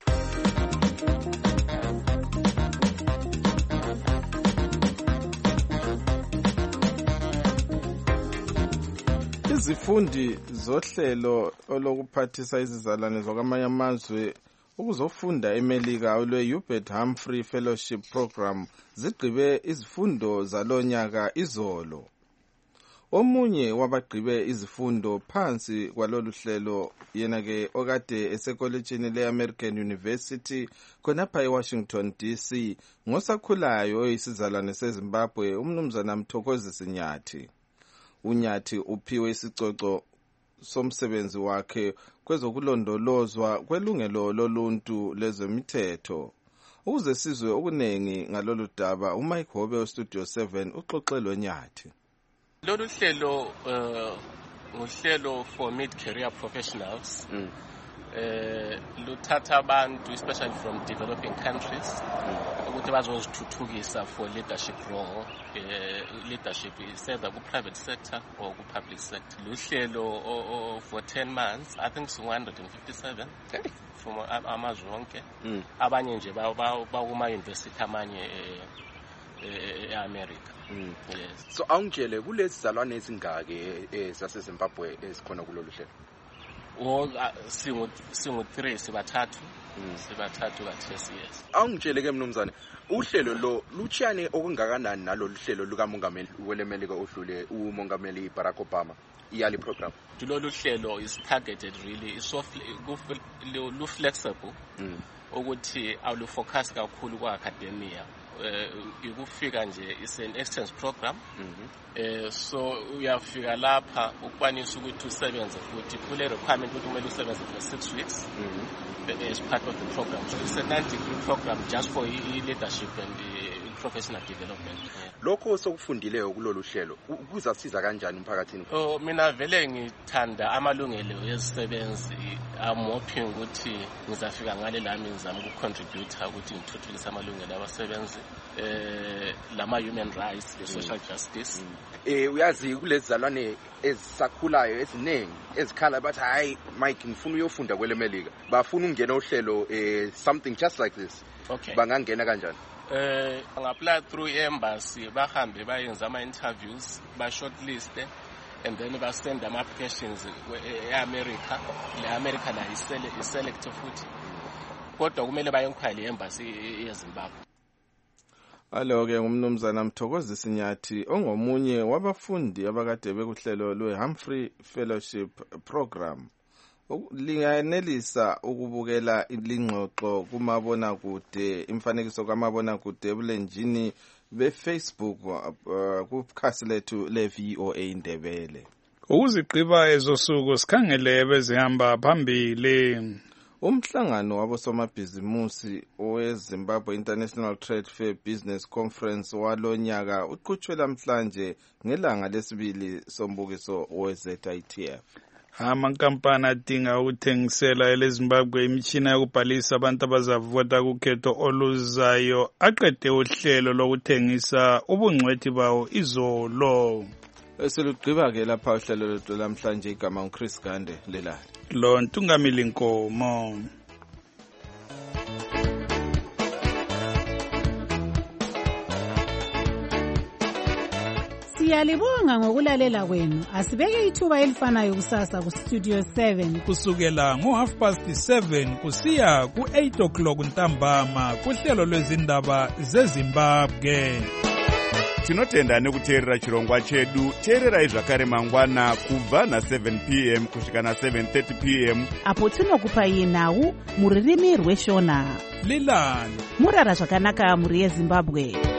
Izifundi zohlelo olokuphathisa izizalwane zokwamanye amazwe ukuzofunda eMelika olwe Hubert Humphrey Fellowship Program zigqibe izifundo zalonyaka izolo. Omunye wabagqibe izifundo phansi kwalolu hlelo yena ke okade esekolejini leAmerican University khonapha eWashington D C ngosakhulayo oyisizalwane seZimbabwe umnumzana Mthokozisi Nyathi. uNyathi uphiwe isicoco somsebenzi wakhe kwezokulondolozwa kwelungelo loluntu lezemithetho. Ukuze sizwe okunengi ngalolu daba uMike Hobe weStudio seven uxoxelwe Nyathi. Lolu hlelo uhlelo for mid-career professionals mm. uh, luthatha abantu especially from developing countries ukuthi bazozithuthukisa for leadership role uh, leadership is either ku-private sector or ku-public sector. Luhlelo for ten months I think it's one hundred fifty-seven okay. From amazwe wonke mm. abanye nje bakuma-university amanye e-America. Mm. Yes. So awungitshele kulezi zalwane ezingake ezaseZimbabwe esikhona kulolu hlelo. Oh singu singu three sibathathu sibathathu kathesi yes. Awungitshele ke mnumzane uhlelo lo luchiyane okungakanani nalolu hlelo lukamongameli welemelika odlule umongameli Barack Obama iyali program. Lolu hlelo is targeted really is so lu flexible mm. ukuthi awulu focus kakhulu kwa academia. Uh, ikufika nje is an exchange program mm-hmm. uh, so uyafika lapha ukwanisa ukuthi usebenze futhi kule requirement ukuthi kumele usebenze for six weeks mm-hmm. as part of the program. So it's a nine degree program just for leadership and uh, professional development. Lokho sokufundileyo kulolu hlelo kuzasiza kanjani emphakathini? Oh mina vele ngithanda amalungelo ezisebenzi. I'm hoping ukuthi ngizafika ngale lami ngizama ukucontribute ukuthi ngithuthukise amalungelo abasebenzi eh lama human rights the social justice. Eh uyazi kulezi zalwane ezisakhulayo eziningi ezikhala bathi hayi Mike ngifuna uyofunda kwelemelika bafuna ungena uhlelo eh something just like this. Okay. Bangangena kanjani? Eh angapply through embassy bahambe bayenza ama interviews ba shortlist and then ba send them applications eAmerica leAmerica la iselect futhi kodwa kumele bayenquire embassy yeZimbabwe. Alo ke umnumzana Mthokozisi Nyathi ongomunye wabafundi abakade bekuhlelo lweHumphrey Fellowship Program. Linganelisa ukubukela ilingxoxo kumabona kude imfanekiso kamabona kude ebulenjini beFacebook uh, kukhasi lethu leV O A Indebele. Ukuziqiba ezosuku sikhangele bezihamba phambili. Umhlangano wabosomabhizimusi oweZimbabwe International Trade Fair Business Conference walonyaka uqhutshwe namhlanje ngelanga lesibili sombukiso we-Z I T F. Amankampani adinga ukuthengisela eleZimbabwe imitshina yokubhalisa abantu abazavota kukhetho oluzayo aqede uhlelo lokuthengisa ubungcwethi bawo izolo. Eselugqiba ke lapha uhlelo lwethu lamhlanje igama uChris Gande lelali. Lo Ntungamili Nkomo. Siyalibonga ngokulalela kwenu. Asibeke ithuba elifanayo kusasa ku Studio seven. Kusukela ngo half past seven kusiya ku eight o'clock ntambama kuhlelo lwezindaba zeZimbabwe. Tinotenda nekuteerera chirongwa chedu. Teererai zvakare mangwana kubva na seven p m kusvika na seven thirty p m apo tinokupai nhau muririmi rweshona. Lilani murara zvakanaka muri yeZimbabwe.